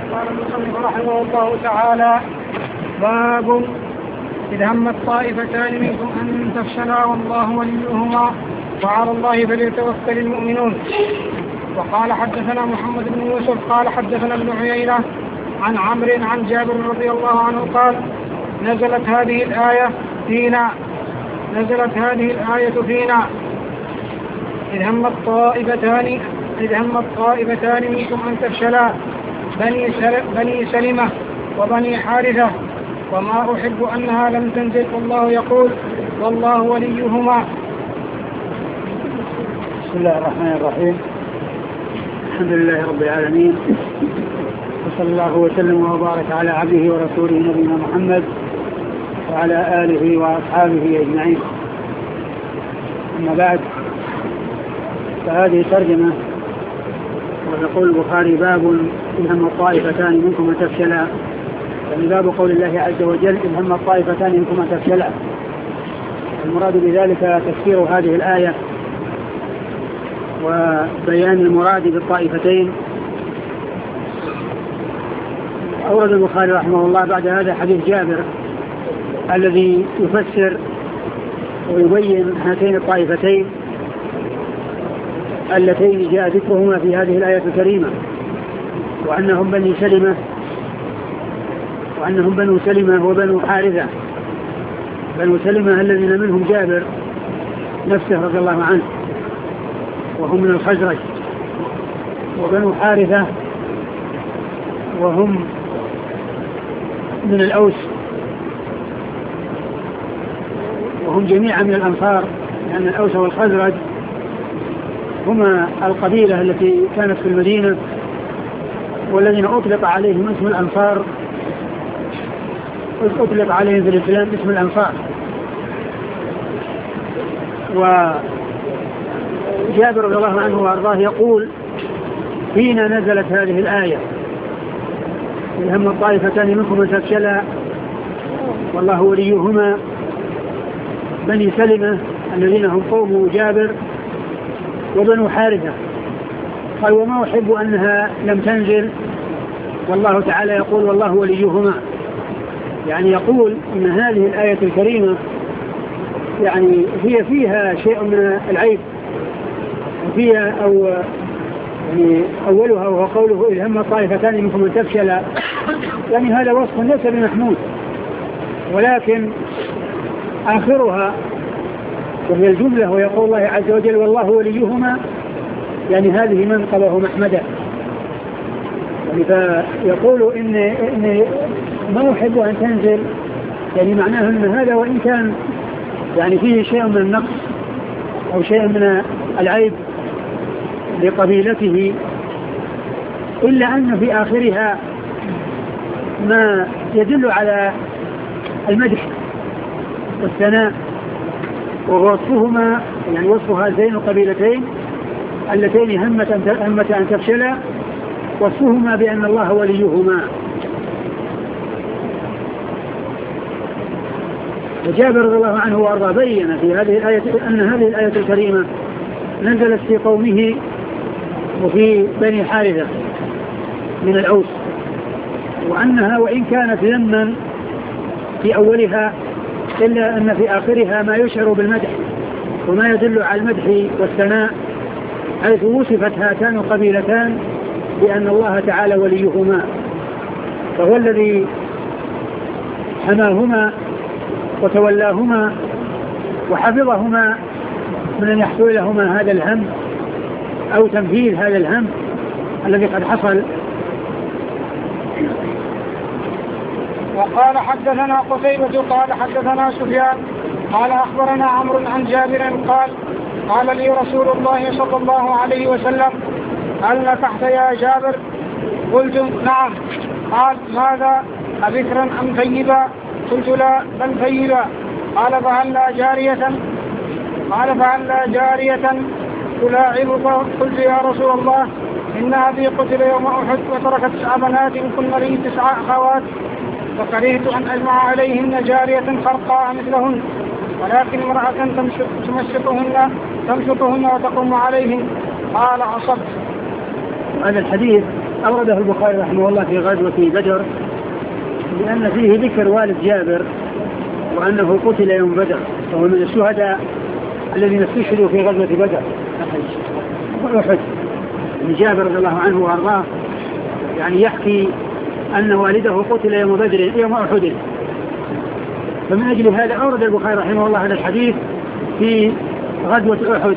قال المصنف رحمه الله تعالى: باب إذ همت طائفتان منكم أن تفشلا والله وليهما وعلى الله فليتوكل المؤمنون. وقال حدثنا محمد بن يوسف قال حدثنا ابن عيينة عن عمرو عن جابر رضي الله عنه قال: نزلت هذه الآية فينا إذ همت طائفتان منكم أن تفشلا بني سلمة وبني حارثة وما أحب أنها لم تنزل والله يقول والله وليهما. بسم الله الرحمن الرحيم. الحمد لله رب العالمين، وصلى الله وسلم وبارك على عبده ورسوله نبينا محمد وعلى آله وأصحابه أجمعين. أما بعد، فهذه ترجمة، ويقول البخاري: باب إذ هم الطائفتان منكم أن تفشلا، يعني باب قول الله عز وجل: إذ هم الطائفتان منكم أن تفشلا. المراد بذلك تفسير هذه الآية وبيان المراد بالطائفتين. أورد البخاري رحمه الله بعد هذا حديث جابر الذي يفسر ويبين هاتين الطائفتين اللتين جاء ذكرهما في هذه الآية الكريمة، وأنهم بنو سلمة وبنو حارثة. بنو سلمة الذين منهم جابر نفسه رضي الله عنه وهم من الخزرج، وبنو حارثة وهم من الأوس، وهم جميعا من الأنصار، لأن الأوس والخزرج هما القبيلة التي كانت في المدينة والذين أطلق عليهم اسم الأنصار، أطلق عليهم في الإسلام اسم الأنصار. وجابر رضي الله عنه وأرضاه يقول: فينا نزلت هذه الآية إذ هم الطائفتان منكم أن تفشلا والله وليهما، بني سلمة الذين هم قوم جابر وبنو حارثة. قال: وما أحب أنها لم تنزل والله تعالى يقول والله وليهما، يعني يقول إن هذه الآية الكريمة يعني هي فيها شيء من العيب، وفيها يعني أولها وهو قوله إذ هم طائفتان منكم أن تفشلا، يعني هذا وصف ليس بمحمود، ولكن آخرها وهي الجملة ويقول الله عز وجل والله وليهما، يعني هذه منقبة محمدة. يعني فيقول إن ما أحب أن تنزل، يعني معناه أن هذا وإن كان يعني فيه شيء من النقص أو شيء من العيب لقبيلته، إلا أن في آخرها ما يدل على المدح والثناء، ووصفهما يعني وصف هذين القبيلتين اللتين همت أن تفشلا، وصفهما بأن الله وليهما. وجابر رضي الله عنه وأرضاه بين في هذه الآية أن هذه الآية الكريمة نزلت في قومه وفي بني حارثة من الأوس، وأنها وإن كانت ذما في أولها إلا أن في آخرها ما يشعر بالمدح وما يدل على المدح والثناء، حيث وصفت هاتان القبيلتان بأن الله تعالى وليهما، فهو الذي حماهما وتولاهما وحفظهما من أن يحصل لهما هذا الهم أو تنفيذ هذا الهم الذي قد حصل. وقال حدثنا قتيبة قال حدثنا سفيان قال أخبرنا عمرو عن جابر قال لي رسول الله صلى الله عليه وسلم: هل نكحت يا جابر؟ قلت: نعم. قال: ماذا، أبكرا أم ثيبا؟ قلت: لا، بل ثيبا. قال: فهل لا جارية تلاعبك؟ قلت: يا رسول الله، إن أبي قتل يوم أحد وترك 9 بنات كن لي 9 أخوات، فكرهت أن أجمع عليهن جارية خرقاء مثلهن، ولكن امرأة تمشطهن وتقوم عليهن. قال: أصبت. هذا الحديث أورده البخاري رحمه الله في غزوة بدر لأن فيه ذكر والد جابر وأنه قتل يوم بدر، وهو من الشهداء الذين استشهدوا في غزوة بدر وأحد. جابر رضي الله عنه وأرضاه يعني يحكي أن والده قتل يوم بدر يوم أحد، فمن أجل هذا أورد البخاري رحمه الله هذا الحديث في غزوة أحد،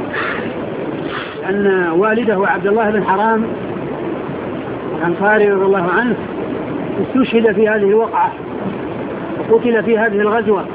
أن والده عبد الله بن حرام الأنصاري رضي الله عنه استشهد في هذه الوقعة وقتل في هذه الغزوة.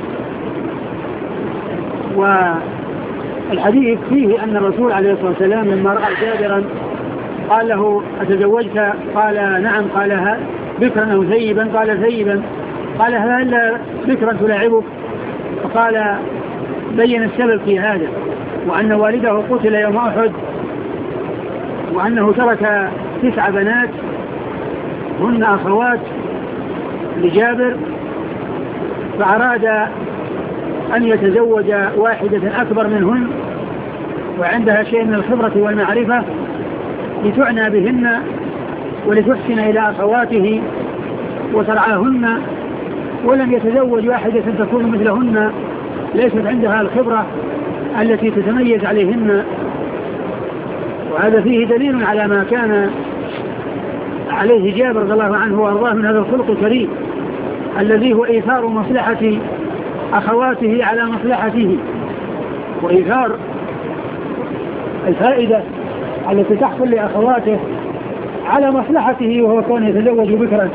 والحديث فيه أن الرسول عليه الصلاة والسلام لما رأى جابرا قال له أتزوجت؟ قال نعم. قال بكرا أو ثيبا؟ قال ثيبا. قال هل بكرا تلاعبك؟ فقال بين السبب في هذا، وأن والده قتل يوم أحد، وأنه ترك 9 بنات هن أخوات لجابر، فأراد أن يتزوج واحدة أكبر منهن وعندها شيء من الخبرة والمعرفة لتعنى بهن ولتحسن إلى أخواته وترعاهن، ولم يتزوج واحدة تكون مثلهن ليست عندها الخبرة التي تتميز عليهن. وهذا فيه دليل على ما كان عليه جابر رضي الله عنه وارضاه من هذا الخلق الكريم الذي هو إيثار مصلحة أخواته على مصلحته، وإيثار الفائدة التي تحصل لأخواته على مصلحته وهو كون يتزوج بكرا.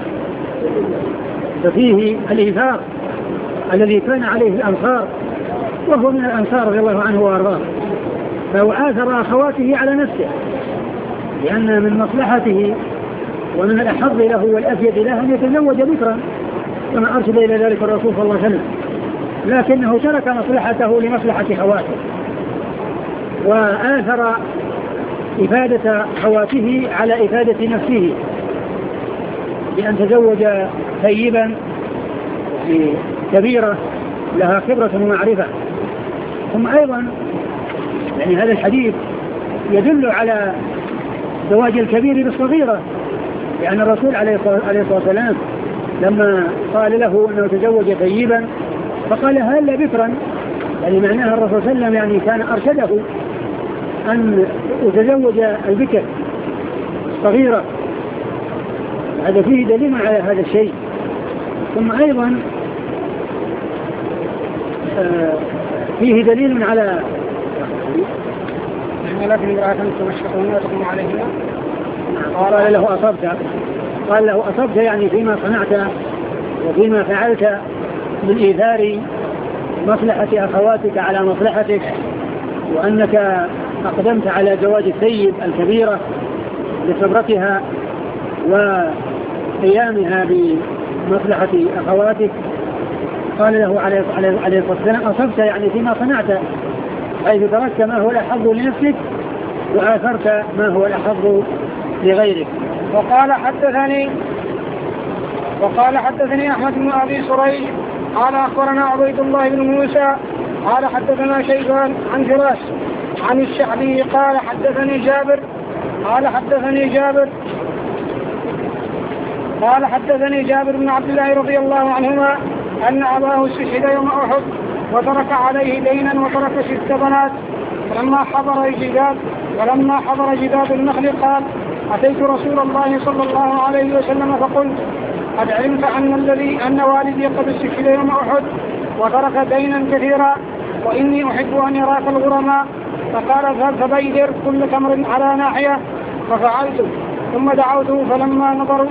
ففيه الإيثار الذي كان عليه الأنصار، وهو من الأنصار رضي الله عنه وارضاه، فهو آثر أخواته على نفسه لأن من مصلحته ومن الأحظ له والأفيد له أن يتزوج بكرا كما أرشد إلى ذلك الرسول صلى الله عليه وسلم، لكنه ترك مصلحته لمصلحة خواته وآثر إفادة خواته على إفادة نفسه بأن تزوج ثيبا كبيرة لها خبرة ومعرفة. ثم أيضا يعني هذا الحديث يدل على زواج الكبير بالصغيرة، لأن الرسول عليه الصلاة والسلام لما قال له أنه تزوج ثيبا فقال هل بكرا، يعني معناها الرسول صلى الله عليه وسلم يعني كان أرشده أن يتزوج البكر صغيرة. هذا فيه دليل على هذا الشيء. ثم أيضا فيه دليل على لكن امرأة تمشقون وتقوم عليها قال له أصبت، قال له أصبت يعني فيما صنعت وفيما فعلت من إيثار مصلحة أخواتك على مصلحتك، وأنك أقدمت على زواج الثيب الكبيرة لخبرتها وقيامها بمصلحة أخواتك. قال له عليه الصلاة والسلام أصبت يعني فيما صنعت، حيث تركت ما هو الأحظ لنفسك وآثرت ما هو الأحظ لغيرك. وقال حدثني أحمد بن أبي سريج قال أخبرنا عبيد الله بن موسى قال حدثنا شيبان عن فراس عن الشعبي قال حدثني جابر بن عبد الله رضي الله عنهما أن أباه استشهد يوم أحد وترك عليه دينا وترك 6 بنات. فلما حضر جداد النخل قال أتيت رسول الله صلى الله عليه وسلم فقلت قد علمت أن والدي قد استشهد يوم أحد وترك دينا كثيرا وإني أحب أن يراك الغرماء. فقال اذهب فبيدر كل تمر على ناحية، ففعلت. ثم دعوته فلما نظروا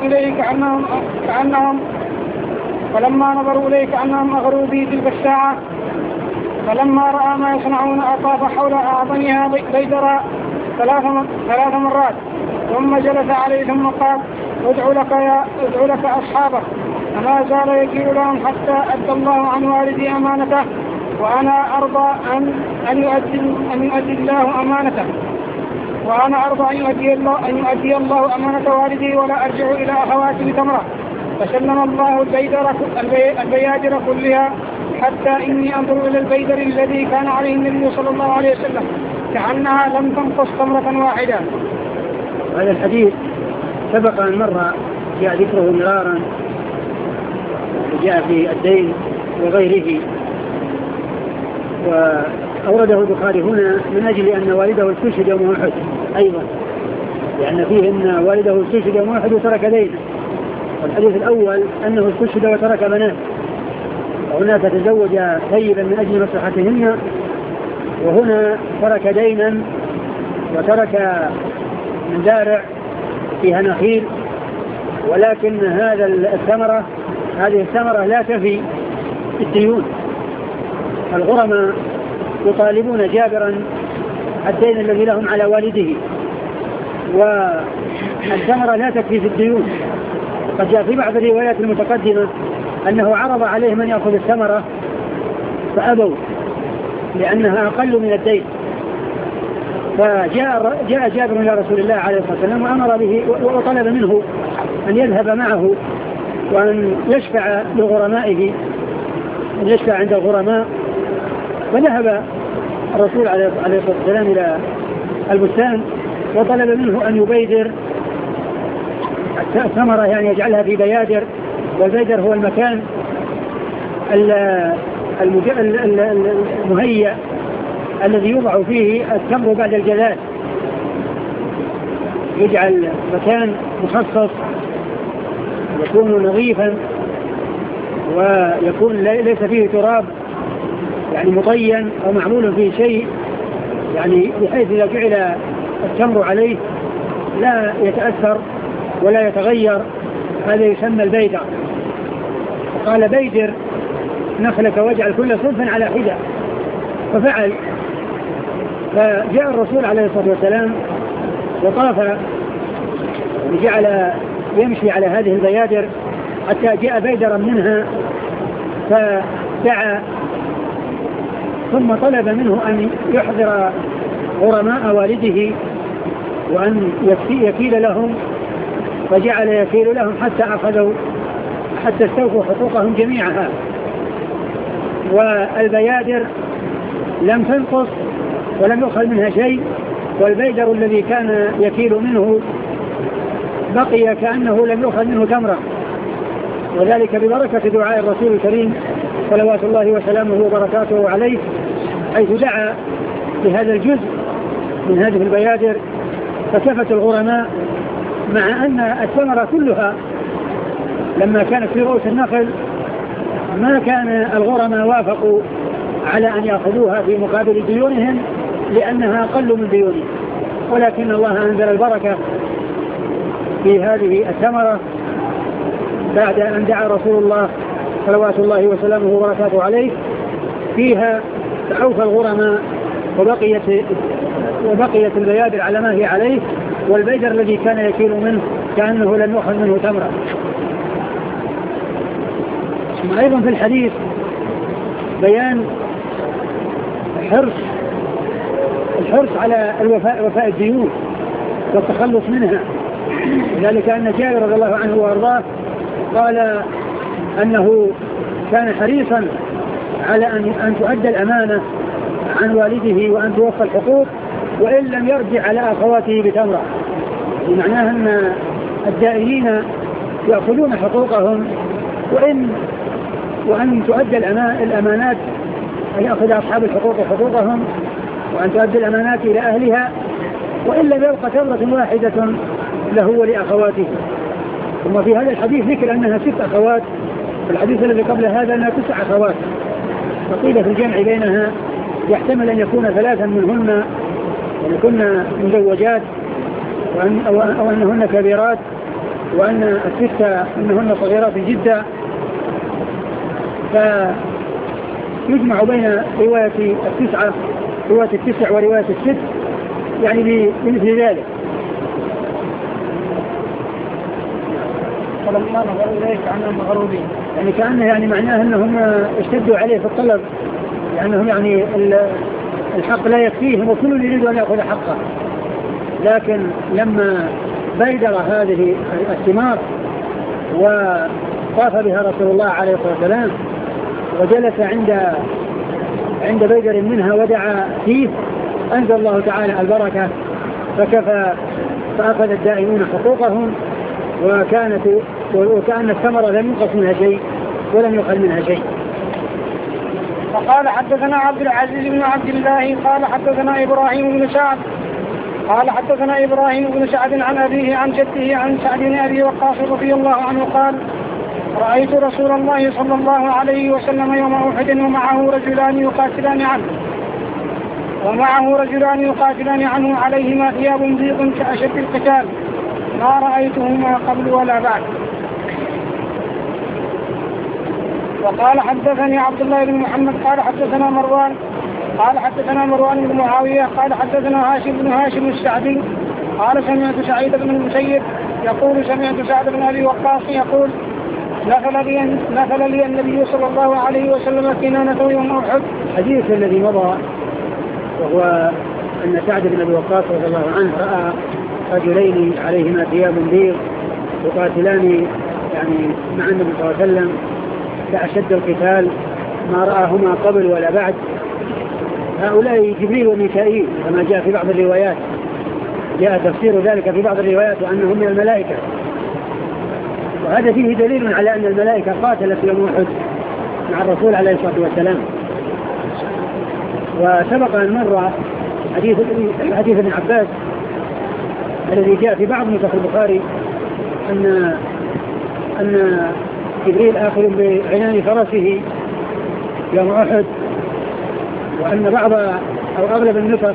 إليه كأنهم أغروا بي تلك الساعة. فلما رأى ما يصنعون أطاف حول أعظمها بيدرا 3 مرات ثم جلس عليه ثم قال ادعو لك أصحابه. فما زال يجيء لهم حتى أدى الله عن والدي أمانته وأنا أرضى أن يؤدي الله أمانته أن يؤدي الله أمانة والدي ولا أرجع إلى أخواتي بتمرة. فسلم الله البيادر كلها حتى إني أنظر إلى البيدر الذي كان عليه النبي صلى الله عليه وسلم كأنها لم تنقص تمرة واحدة. هذا الحديث سبق أن مر جاء ذكره مرارا، جاء في الدين وغيره، وأورده البخاري هنا من أجل أن والده استشهد يوم أحد أيضا، لأن فيه أن والده استشهد يوم أحد وترك دينا. والحديث الأول أنه استشهد وترك بنات، وهناك تزوج ثيبا من أجل مصلحتهن، وهنا ترك دينا وترك مزارع فيها نخيل، ولكن هذه الثمرة لا تفي الديون. الغرماء يطالبون جابرا الدين الذي لهم على والده، والثمرة لا تكفي في الديون. قد جاء في بعض الروايات المتقدمة أنه عرض عليهم أن يأخذ الثمرة فأبوا لأنها أقل من الدين، فجاء جابر إلى رسول الله عليه الصلاة والسلام وأمر به وطلب منه أن يذهب معه وأن يشفع لغرمائه، أن يشفع عند الغرماء. فذهب الرسول عليه الصلاة والسلام إلى البستان وطلب منه أن يبيدر الثمرة، يعني يجعلها في بيادر، والبيدر هو المكان المهيأ الذي يوضع فيه التمر بعد الجلال، يجعل مكان مخصص يكون نظيفا ويكون ليس فيه تراب يعني مطين أو معمول فيه شيء، يعني بحيث إذا جعل التمر عليه لا يتأثر ولا يتغير. هذا يسمى البيدر. قال بيدر نخلك واجعل كل صنف على حدة، ففعل. فجاء الرسول عليه الصلاة والسلام وطاف وجعل يمشي على هذه البيادر حتى جاء بيدرا منها فدعا، ثم طلب منه أن يحضر غرماء والده وأن يكيل لهم، فجعل يكيل لهم حتى استوفوا حقوقهم جميعها. والبيادر لم تنقص ولم يؤخذ منها شيء، والبيدر الذي كان يكيل منه بقي كأنه لم يؤخذ منه تمرة، وذلك ببركة دعاء الرسول الكريم صلوات الله وسلامه وبركاته عليه، حيث دعا بهذا الجزء من هذه البيادر فكفت الغرماء، مع أن الثمرة كلها لما كانت في رؤوس النخل ما كان الغرماء وافقوا على أن يأخذوها في مقابل ديونهم لأنها أقل من ديونهم، ولكن الله أنزل البركة في هذه الثمرة بعد أن دعا رسول الله صلوات الله وسلامه وبركاته عليه فيها، فأوفى الغرماء وبقيت البيادر على ما هي عليه، والبيدر الذي كان يكيل منه كأنه لم يؤخذ منه تمرة. ثم أيضا في الحديث بيان الحرص على وفاء الديون والتخلص منها، وذلك أن جابر رضي الله عنه وأرضاه قال أنه كان حريصا على أن تؤدى الأمانة عن والده وأن توفى الحقوق وإن لم يرجع على أخواته بتمرة، بمعناه أن الدائنين يأخذون حقوقهم وأن تؤدى الأمانات، أن يأخذ أصحاب الحقوق حقوقهم وأن تؤدي الأمانات إلى أهلها، وإن لم يبقى تمرة واحدة له ولأخواته. ثم في هذا الحديث ذكر أنها 6 أخوات، في الحديث الذي قبل هذا أنها 9 أخوات، فقيل في الجمع بينها يحتمل أن يكون 3 منهن يكون مزوجات أو أنهن كبيرات، وأن 6 أنهن صغيرات جدا، فيجمع بين رواية 9 ورواية 6 يعني بمثل ذلك. فلما نظروا إليه كأنهم مغروبين، يعني كأنه يعني معناه أنهم اشتدوا عليه في الطلب، لأنهم يعني الحق لا يكفيهم وكل يريد أن يأخذ حقه. لكن لما بيدر هذه الثمار وطاف بها رسول الله عليه الصلاة والسلام وجلس عند بيدر منها ودعا فيه، أنزل الله تعالى البركة فكفى فأخذ الدائمون حقوقهم، وكأن الثمرة لم ينقص منها شيء ولم يقل منها شيء. فقال حدثنا عبد العزيز بن عبد الله قال حدثنا إبراهيم بن سعد قال حدثنا إبراهيم بن سعد عن أبيه عن جده عن سعد بن أبي وقاص رضي الله عنه قال رأيت رسول الله صلى الله عليه وسلم يوم أحد ومعه رجلان يقاتلان عنه عليهما ثياب بيض كأشد القتال ما رأيتهما قبل ولا بعد. وقال حدثني عبد الله بن محمد قال حدثنا مروان بن معاوية قال حدثنا هاشم بن هاشم السعدي قال سمعت سعيد بن المسيب يقول سمعت سعد بن أبي وقاص يقول نفل لي النبي صلى الله عليه وسلم كنانة يوم أحد. الحديث الذي مضى وهو أن سعد بن أبي وقاص رضي الله عنه رأى رجلين عليهما ثياب بيض يقاتلان يعني مع النبي صلى الله عليه وسلم كأشد القتال ما رآهما قبل ولا بعد. هؤلاء جبريل وميكائيل كما جاء في بعض الروايات، جاء تفسير ذلك في بعض الروايات وأنهم من الملائكة، وهذا فيه دليل على أن الملائكة قاتلت يوم أحد مع الرسول عليه الصلاة والسلام. وسبق أن مر حديث ابن عباس الذي جاء في بعض نسخ البخاري أن جبريل آخذ بعنان فرسه يوم أحد، وأن بعض أو أغلب النسخ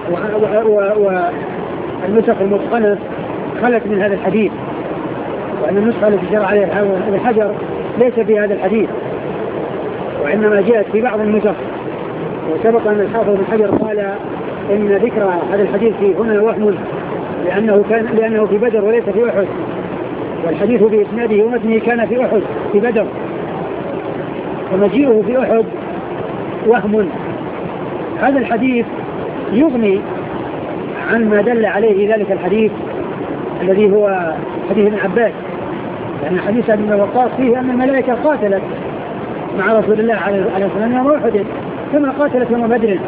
والنسخ المتقنة خلت من هذا الحديث، وأن النسخة التي جرى عليها ابن حجر ليس في هذا الحديث وإنما جاءت في بعض النسخ. وسبق أن الحافظ ابن حجر قال إن ذكر هذا الحديث في هنا وهم لأنه في بدر وليس في أحد، والحديث بإسناده ومتنه كان في أحد في بدر، ومجيئه في أحد وهم. هذا الحديث يغني عن ما دل عليه ذلك الحديث الذي هو حديث ابن عباس، لأن حديث ابن وقاص فيه أن الملائكة قاتلت مع رسول الله عليه الصلاة والسلام يوم أحد كما قاتلت يوم بدر.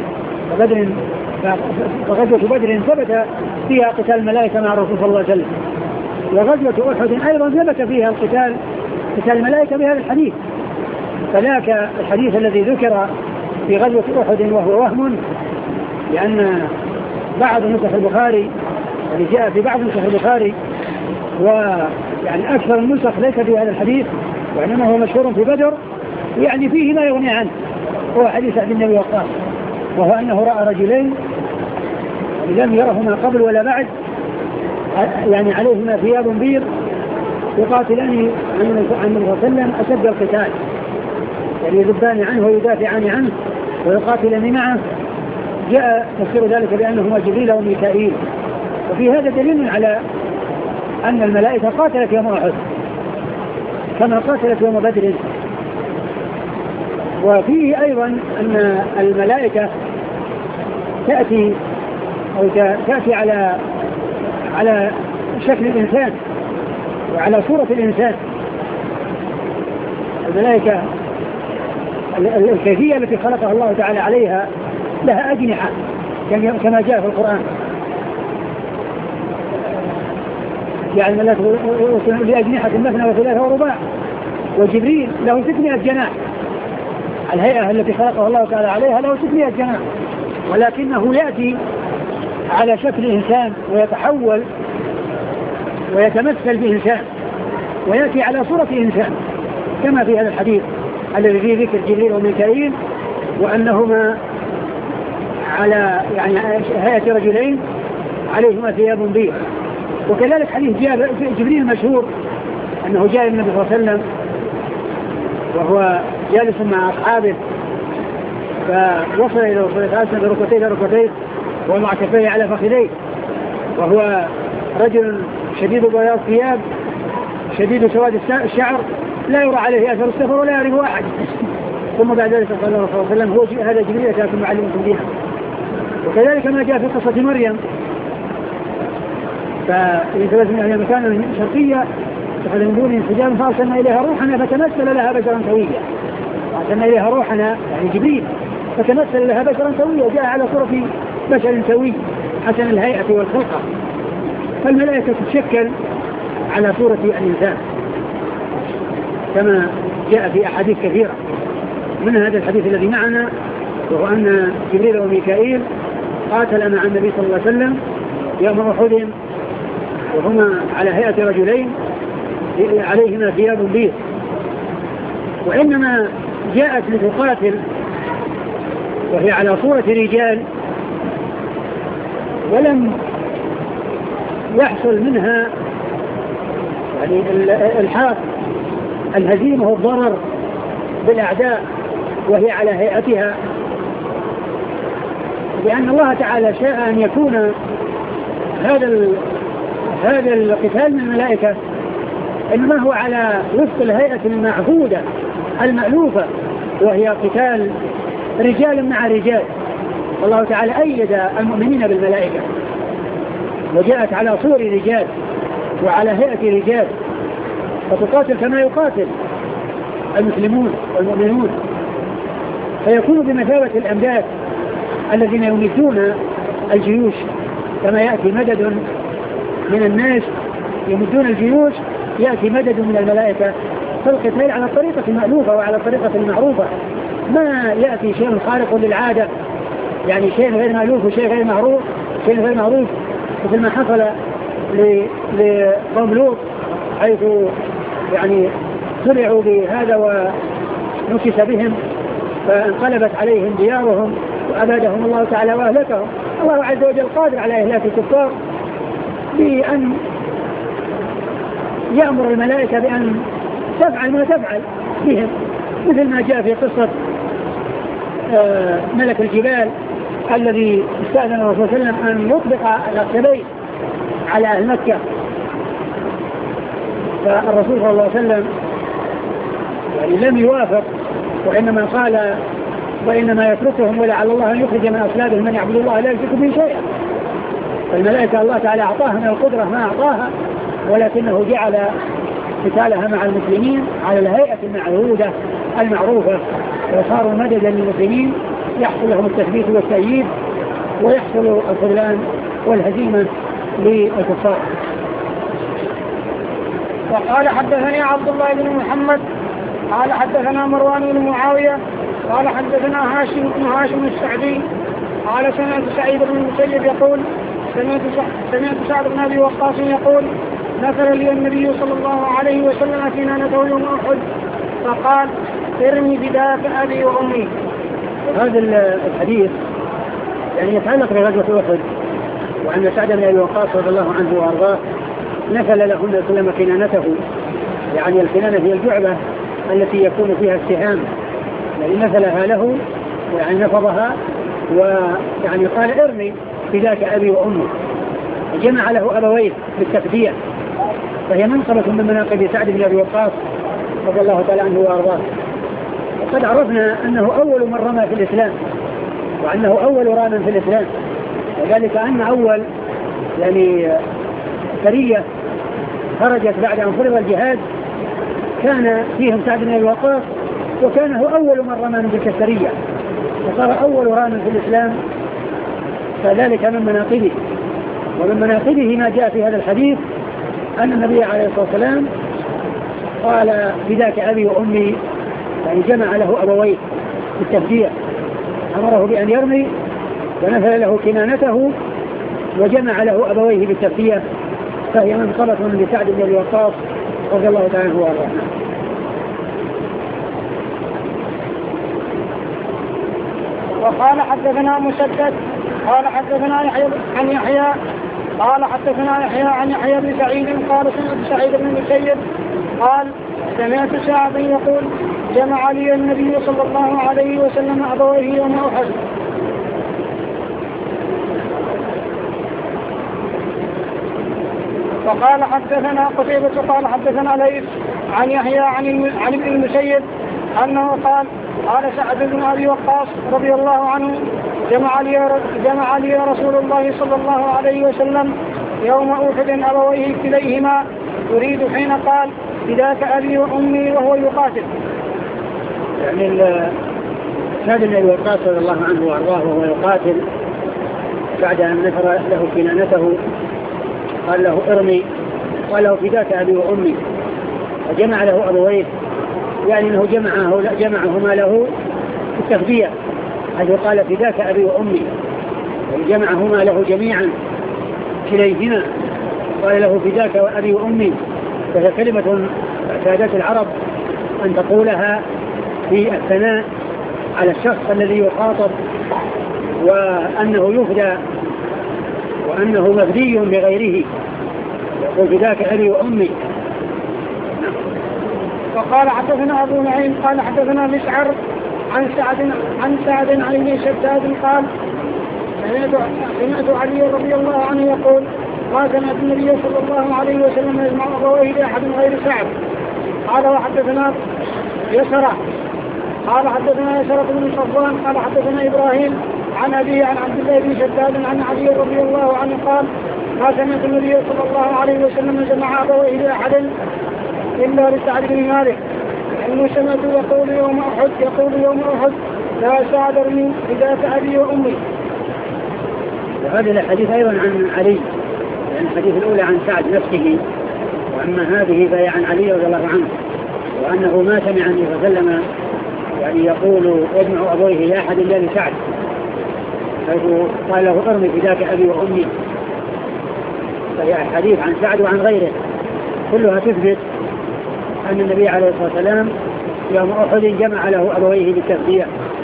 فغزوة بدر ثبت فيها قتال الملائكة مع الرسول صلى الله عليه وسلم، وغزوة أحد أيضا ثبت فيها قتال الملائكة بهذا الحديث. فذاك الحديث الذي ذكر في غزوة أحد وهو وهم، لأن بعض نسخ البخاري اللي جاء في بعض نسخ البخاري ويعني أكثر النسخ ليس في هذا الحديث، وإنما هو مشهور في بدر، يعني فيه ما يغني عنه، هو حديث سعد بن أبي وقاص، وهو أنه رأى رجلين لم يرهما قبل ولا بعد، يعني عليهما ثياب بيض يقاتلان عن النبي صلى الله عليه وسلم أشد القتال، يعني يذبان عنه ويدافعان عنه ويقاتلان معه. جاء تفسير ذلك بأنهما جبريل وميكائيل، وفي هذا دليل على أن الملائكة قاتلت يوم أحد كما قاتلت يوم بدر. وفيه أيضا أن الملائكة تأتي على شكل الإنسان وعلى صورة الإنسان. الملائكة الكيفية التي خلقها الله تعالى عليها لها أجنحة كما جاء في القرآن، يعني لأجنحة مثنى وثلاثة ورباع، وجبريل له 600 جناح. الهيئة التي خلقها الله تعالى عليها له 600 جناح، ولكنه يأتي على شكل إنسان ويتحول ويتمثل بإنسان ويأتي على صورة إنسان، كما في هذا الحديث الذي فيه ذكر جبريل وميكائيل وأنهما على يعني هيئة رجلين عليهما ثياب بيض. وكذلك حديث جبريل مشهور أنه جاء النبي صلى الله عليه وسلم وهو جالس مع أصحابه، فوصل إلى فأسند ركبتيه ووضع كفيه على فخذيه، وهو رجل شديد بياض ثياب شديد سواد الشعر لا يرى عليه أثر السفر ولا يعرفه أحد. ثم بعد ذلك قال الله صلى الله عليه وسلم هو هذا جبريل أتاكم معلمكم دينكم. وكذلك ما جاء في قصة مريم، فإذا من أهل مكان شرقية فقد من دون انسجام فأرسلنا إليها روحنا فتمثل لها بشرا سويا. أرسلنا إليها روحنا يعني جبريل فتمثل لها بشرا سويا، جاء على صورة بشر سوي حسن الهيئة والخلقة. فالملائكة تتشكل على صورة الإنسان كما جاء في أحاديث كثيرة، من هذا الحديث الذي معنا وهو أن جبريل وميكائيل قاتل مع النبي صلى الله عليه وسلم يوم أحد وهما على هيئة رجلين عليهما ثياب بيض، وإنما جاءت لتقاتل وهي على صورة رجال ولم يحصل منها يعني الحاق الهزيمة والضرر بالأعداء وهي على هيئتها، لأن الله تعالى شاء أن يكون هذا القتال من الملائكة إنما هو على وفق الهيئة المعهودة المألوفة، وهي قتال رجال مع رجال. الله تعالى أيد المؤمنين بالملائكة وجاءت على صور رجال وعلى هيئة رجال، فتقاتل كما يقاتل المسلمون والمؤمنون، فيكون بمثابة الأمداد الذين يمدون الجيوش، كما يأتي مدد من الناس يمدون الجيوش يأتي مدد من الملائكة. فالقتال على الطريقة المألوفة وعلى الطريقة المعروفة، ما يأتي شيء خارق للعادة، يعني شيء غير مألوف وشيء غير معروف، شيء غير معروف مثل ما حصل لقوم لوط حيث يعني سرعوا بهذا ونكس بهم فانقلبت عليهم ديارهم وأبادهم الله تعالى وأهلكهم. الله عز وجل قادر على إهلاك الكفار بأن يأمر الملائكة بأن تفعل ما تفعل بهم، مثل ما جاء في قصة ملك الجبال الذي استأذن الرسول صلى الله عليه وسلم أن يطبق الأخشبين على أهل مكة، فالرسول صلى الله عليه وسلم يعني لم يوافق، وإنما قال وإنما يتركهم ولعل الله أن يخرج من أصلابهم من يعبد الله لا يشرك به شيئا. فالملائكة الله تعالى أعطاها من القدرة ما أعطاها، ولكنه جعل قتالها مع المسلمين على الهيئة المعهودة المعروفة، وصاروا مددا للمسلمين يحصل لهم التثبيت والتأييد ويحصل الخذلان والهزيمة للكفار. وقال حدثني عبد الله بن محمد قال حدثنا مروان بن معاوية قال حدثنا هاشم السعدي قال سمعت سعيد بن المسيب يقول سمعت سعد بن أبي وقاص يقول نفر لي النبي صلى الله عليه وسلم كنانته يوم أحد فقال ارمي فداك أبي وأمي. هذا الحديث يعني يتعلق بغزوة أحد، وأن سعد بن أبي وقاص رضي الله عنه وأرضاه نفل له النبي صلى الله عليه وسلم كنانته، يعني الكنانة هي الجعبة التي يكون فيها السهام، يعني نفلها له ويعني نفضها ويعني قال ارمي فداك أبي وأمي، جمع له أبويه بالتفدية، فهي منقبة من مناقب سعد بن أبي وقاص رضي الله تعالى عنه وأرضاه. وقد عرفنا أنه أول من رمى في الإسلام، وأنه أول رام في الإسلام، وذلك أن أول يعني سرية خرجت بعد أن فرض الجهاد كان فيهم سعد بن أبي وقاص، وكان هو أول من رمى من تلك السرية، وصار أول رام في الإسلام، فذلك من مناقبه. ومن مناقبه ما جاء في هذا الحديث أن النبي عليه الصلاة والسلام قال فداك أبي وأمي، يعني جمع له أبويه بالتفدية، أمره بأن يرمي ونفل له كنانته وجمع له أبويه بالتفدية، فهي منقبة من سعد بن أبي وقاص رضي الله تعالى عنه وارضاه. وقال حدثنا مسدد قال حدثنا يحيى عن يحيى قال حدثنا يحيى عن يحيى بن سعيد قال سمعت سعيد بن المسيب قال سمعت سعدا يقول جمع لي النبي صلى الله عليه وسلم أبويه يوم أحد. وقال حدثنا قتيبة قال حدثنا ليث عن يحيى عن ابن المسيب أنه قال سعد بن أبي وقاص رضي الله عنه جمع لي رسول الله صلى الله عليه وسلم يوم أحد أبويه كليهما يريد حين قال فداك أبي وأمي وهو يقاتل. يعني سعد بن أبي وقاص رضي الله عنه وأرضاه وهو يقاتل بعد أن نفر له كنانته قال له ارمي، قال له فداك أبي وأمي، فجمع له أبويه، يعني أنه جمعهما له في التفدية، حيث قال فداك أبي وأمي، جمعهما له جميعا كليهما، قال له فداك وأبي وأمي، فهي كلمة اعتادت العرب أن تقولها في الثناء على الشخص الذي يخاطب، وأنه يفدى وأنه مفدي بغيره، يقول فداك أبي وأمي. وقال حدثنا أبو نعيم قال حدثنا مسعر عن سعد عن ابن شداد قال سمعت علي رضي الله عنه يقول ما سمعت النبي صلى الله عليه وسلم يجمع أبويه لأحد غير سعد. قال وحدثنا يسرى قال حدثنا يسرى بن صفوان قال حدثنا إبراهيم عن أبيه عن عبد الله بن شداد عن علي رضي الله عنه قال ما سمعت النبي صلى الله عليه وسلم جمع أبويه لأحد إلا لسعد بن مالك، إنه سمعت يقول يوم أحد لا سعد ارمي فداك أبي وأمي. وهذه الحديث أيضا عن علي، يعني الحديث الأولى عن سعد نفسه، وأما هذه فهي عن علي رضي الله عنه، وأنه ما سمع النبي صلى الله عليه وسلم يعني يقول يجمع أبويه لأحد إلا لسعد، حيث قال له ارمي فداك أبي وأمي. فهي حديث عن سعد وعن غيره كلها تثبت أن النبي عليه الصلاة والسلام يوم أحد جمع له أبويه بالتفدية.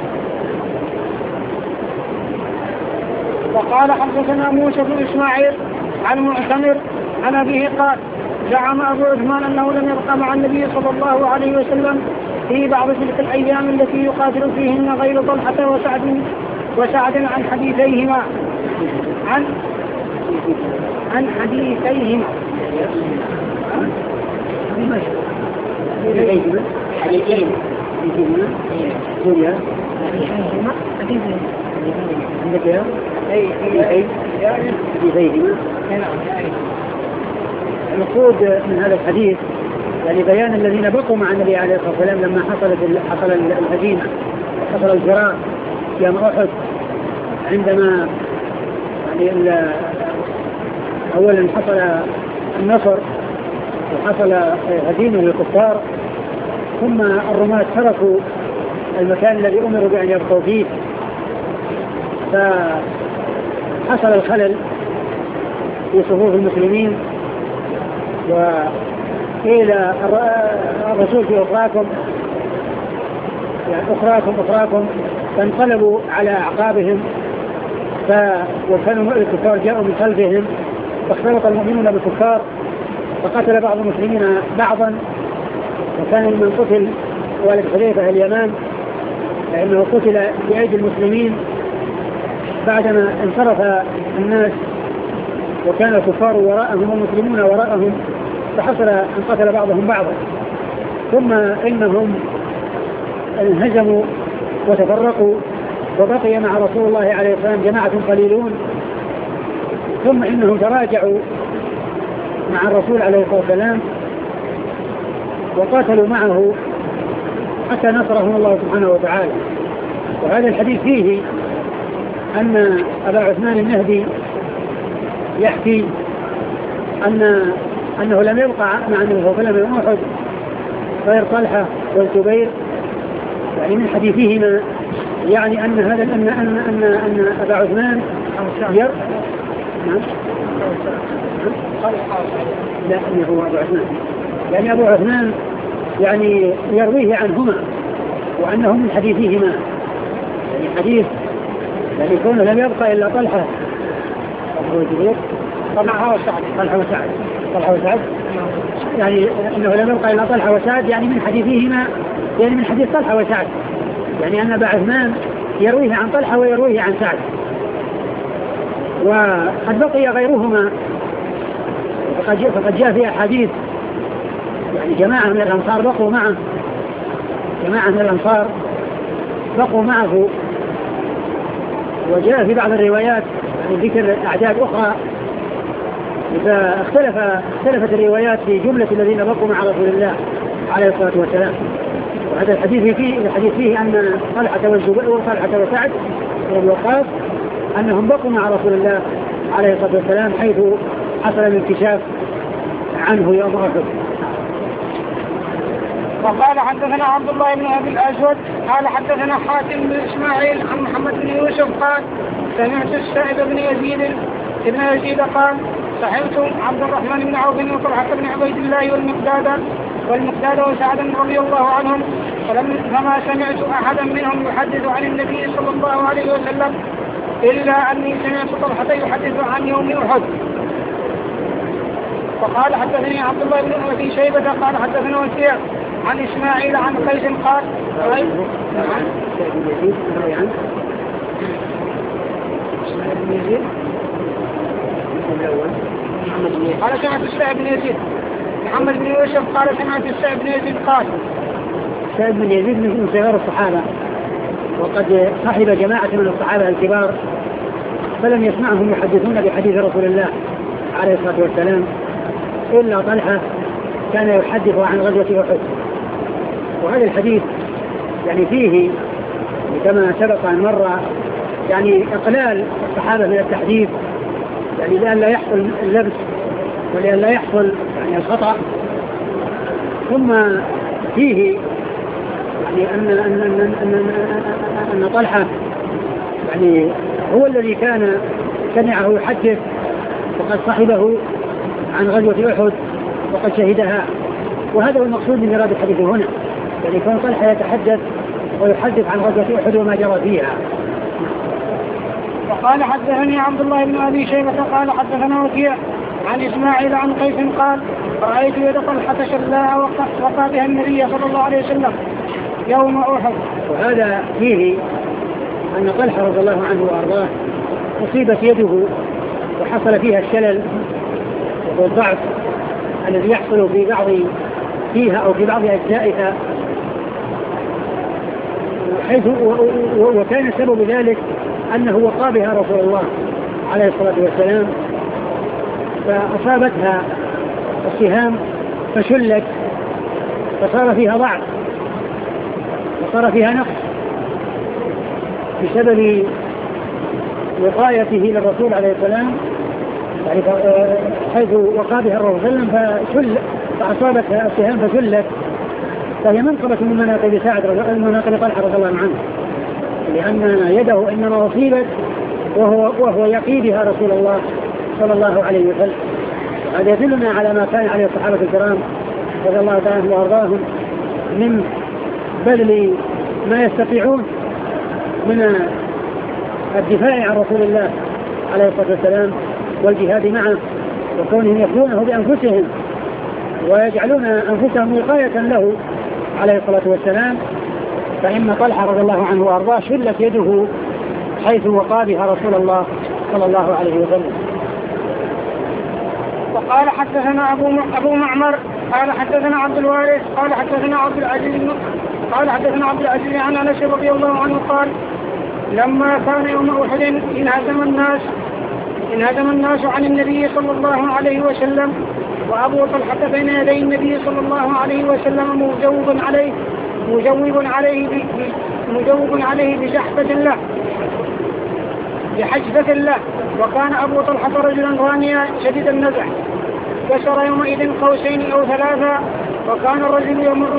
وقال حدثنا موسى بن إسماعيل عن معتمر عن أبيه قال زعم أبو عثمان أنه لم يبقى مع النبي صلى الله عليه وسلم في بعض تلك الأيام التي يقاتل فيهن غير طلحة وسعد عن حديثيهما المقصود من هذا الحديث يعني بيان الذين بقوا مع النبي عليه الصلاة والسلام لما حصل الهزيمة، حصل الفرار يوم أحد، عندما يعني أولا حصل النصر وحصل هزيمة للكفار، ثم الرماة تركوا المكان الذي أمروا بأن يبقوا فيه، فحصل الخلل في صفوف المسلمين، وقيل الرسول في أخراكم يعني أخراكم، فانقلبوا على أعقابهم، وكانوا الكفار جاءوا من خلفهم، فاختلط المؤمنون بالكفار، فقتل بعض المسلمين بعضا، وكان من قتل والد حذيفة اليمان لأنه قتل بأيدي المسلمين بعدما انصرف الناس وكان الكفار وراءهم والمسلمون وراءهم، فحصل أن قتل بعضهم بعضا، ثم إنهم انهزموا وتفرقوا، وبقي مع رسول الله عليه الصلاة والسلام جماعة قليلون، ثم إنهم تراجعوا مع الرسول عليه الصلاة والسلام وقاتلوا معه حتى نصرهم الله سبحانه وتعالى. وهذا الحديث فيه أن أبا عثمان النهدي يحكي أنه لم يبقى مع النبي صلى الله عليه وسلم يوم أحد غير طلحة والزبير، يعني من حديثهما يعني أن هذا أن أبا عثمان لا أنه هو أبو عثمان، يعني أبو عثمان يعني يرويه عنهما وأنه من حديثهما، يعني حديث يعني كونه لم يبقى إلا طلحة وسعد يعني أنه لم يبقى إلا طلحة وسعد، يعني من حديثهما، يعني من حديث طلحة وسعد، يعني أن أبا عثمان يرويه عن طلحة ويرويه عن سعد. وقد بقي غيرهما، فقد جاء في أحاديث يعني جماعة من الأنصار بقوا معه، وجاء في بعض الروايات يعني ذكر أعداد أخرى، فاختلفت الروايات في جملة الذين بقوا مع رسول الله عليه الصلاة والسلام. وهذا الحديث فيه أن طلحة والزبير وطلحة وسعد وابن وقاص أنهم بقوا مع رسول الله عليه الصلاة والسلام، حيث حصل الانكشاف عنه يوم أحد. وقال حدثنا عبد الله بن أبي الأسود قال حدثنا حاتم بن إسماعيل عن محمد بن يوسف قال سمعت السائب بن يزيد قال صحبت عبد الرحمن بن عوف وطلحة بن عبيد الله والمقداد وسعد رضي الله عنهم فما سمعت أحدا منهم يحدث عن النبي صلى الله عليه وسلم إلا أني سمعت طلحة يحدث عن يوم أحد. وقال حدثني عبد الله بن أبي شيبة قال حدثنا وكيع عن إسماعيل عن قيس قال قال سمعت السائب بن يزيد محمد بن يوسف قال سمعت السائب بن يزيد قال السائب بن يزيد من صغار الصحابة وقد صحب جماعة من الصحابة الكبار فلم يسمعهم يحدثون بحديث رسول الله عليه الصلاة والسلام إلا طلحة كان يحدث عن غزوة أحد. وهذا الحديث يعني فيه كما سبق أن مر يعني إقلال الصحابة من التحديث يعني لأن لا يحصل اللبس ولأن لا يحصل يعني الخطأ. ثم فيه يعني أن طلحة يعني هو الذي كان سمعه يحدث وقد صحبه عن غزوة أحد وقد شهدها. وهذا هو المقصود من إرادة الحديث هنا يعني كون طلحة يتحدث ويحدث عن غزوة أحد وما جرى فيها. وقال حدثني عبد الله بن أبي شيبة قال حدثنا وكيع عن إسماعيل عن قيس قال رأيت يد طلحة شلاء وقع بها النبي صلى الله عليه وسلم يوم أحد. وهذا فيه أن طلحة رضي الله عنه وأرضاه أصيبت يده وحصل فيها الشلل والضعف الذي يحصل في بعض فيها أو في بعض أجزائها حيث وكان سبب ذلك أنه وقع بها رسول الله عليه الصلاة والسلام فأصابتها السهام فشلت فصار فيها ضعف وصار فيها نقص بسبب وقايته للرسول عليه السلام يعني حيث وقع بها الرسول صلى الله عليه وسلم فأصابتها السهام فشلت. فهي منقبة من مناقب طلحة رضي الله عنه لأن يده إنما أصيبت وهو يقي بها رسول الله صلى الله عليه وسلم. هذا يدلنا على ما كان عليه الصحابة الكرام رضي الله عنهم وأرضاهم من بذل ما يستطيعون من الدفاع عن رسول الله عليه الصلاة والسلام والجهاد معه وكونهم يخلونه بأنفسهم ويجعلون أنفسهم وقاية له عليه الصلاة والسلام. فإن طلحة رضي الله عنه وأرضاه شلت يده حيث وقى بها رسول الله صلى الله عليه وسلم. وقال حدثنا أبو معمر قال حدثنا عبد الوارث قال حدثنا عبد العزيز عن أنس رضي الله عنه قال لما كان يوم أحد انهزم الناس عن النبي صلى الله عليه وسلم وأبو طلحة بين يدي النبي صلى الله عليه وسلم مجوب عليه بحجبة له وكان أبو طلحة رجلا رانيا شديد النزع كسر يومئذ قوسين أو ثلاثة وكان الرجل يمر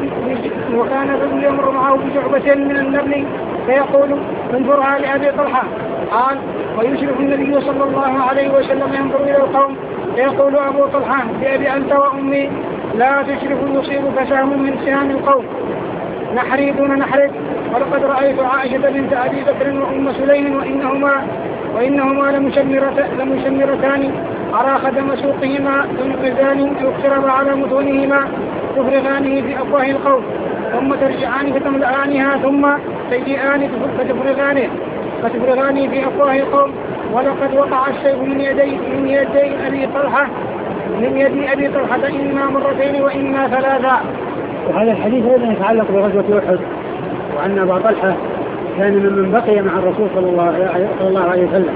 معه بجعبة من النبل فيقول انظرها لأبي طلحة قال ويشرف النبي صلى الله عليه وسلم ينظر إلى القوم فيقول أبو طلحة بأبي أنت وأمي لا تشرف يصيبك سهم من سهام القوم نحري دون نحرك. ولقد رأيت عائشة بنت أبي بكر وأم سليم وإنهما لمشمرتان على خدم سوقهما تنقذان يقترب على متونهما تفرغانه في أفواه القوم ثم ترجعان فتملأانها ثم تجيئان فتفرغانه في أفواه القوم. ولقد وقع السيف من يد أبي طلحة إما مرتين وإما ثلاثا. وهذا الحديث أيضا يتعلق بغزوة أحد وأن أبا طلحة كان من بقي مع الرسول صلى الله عليه وسلم.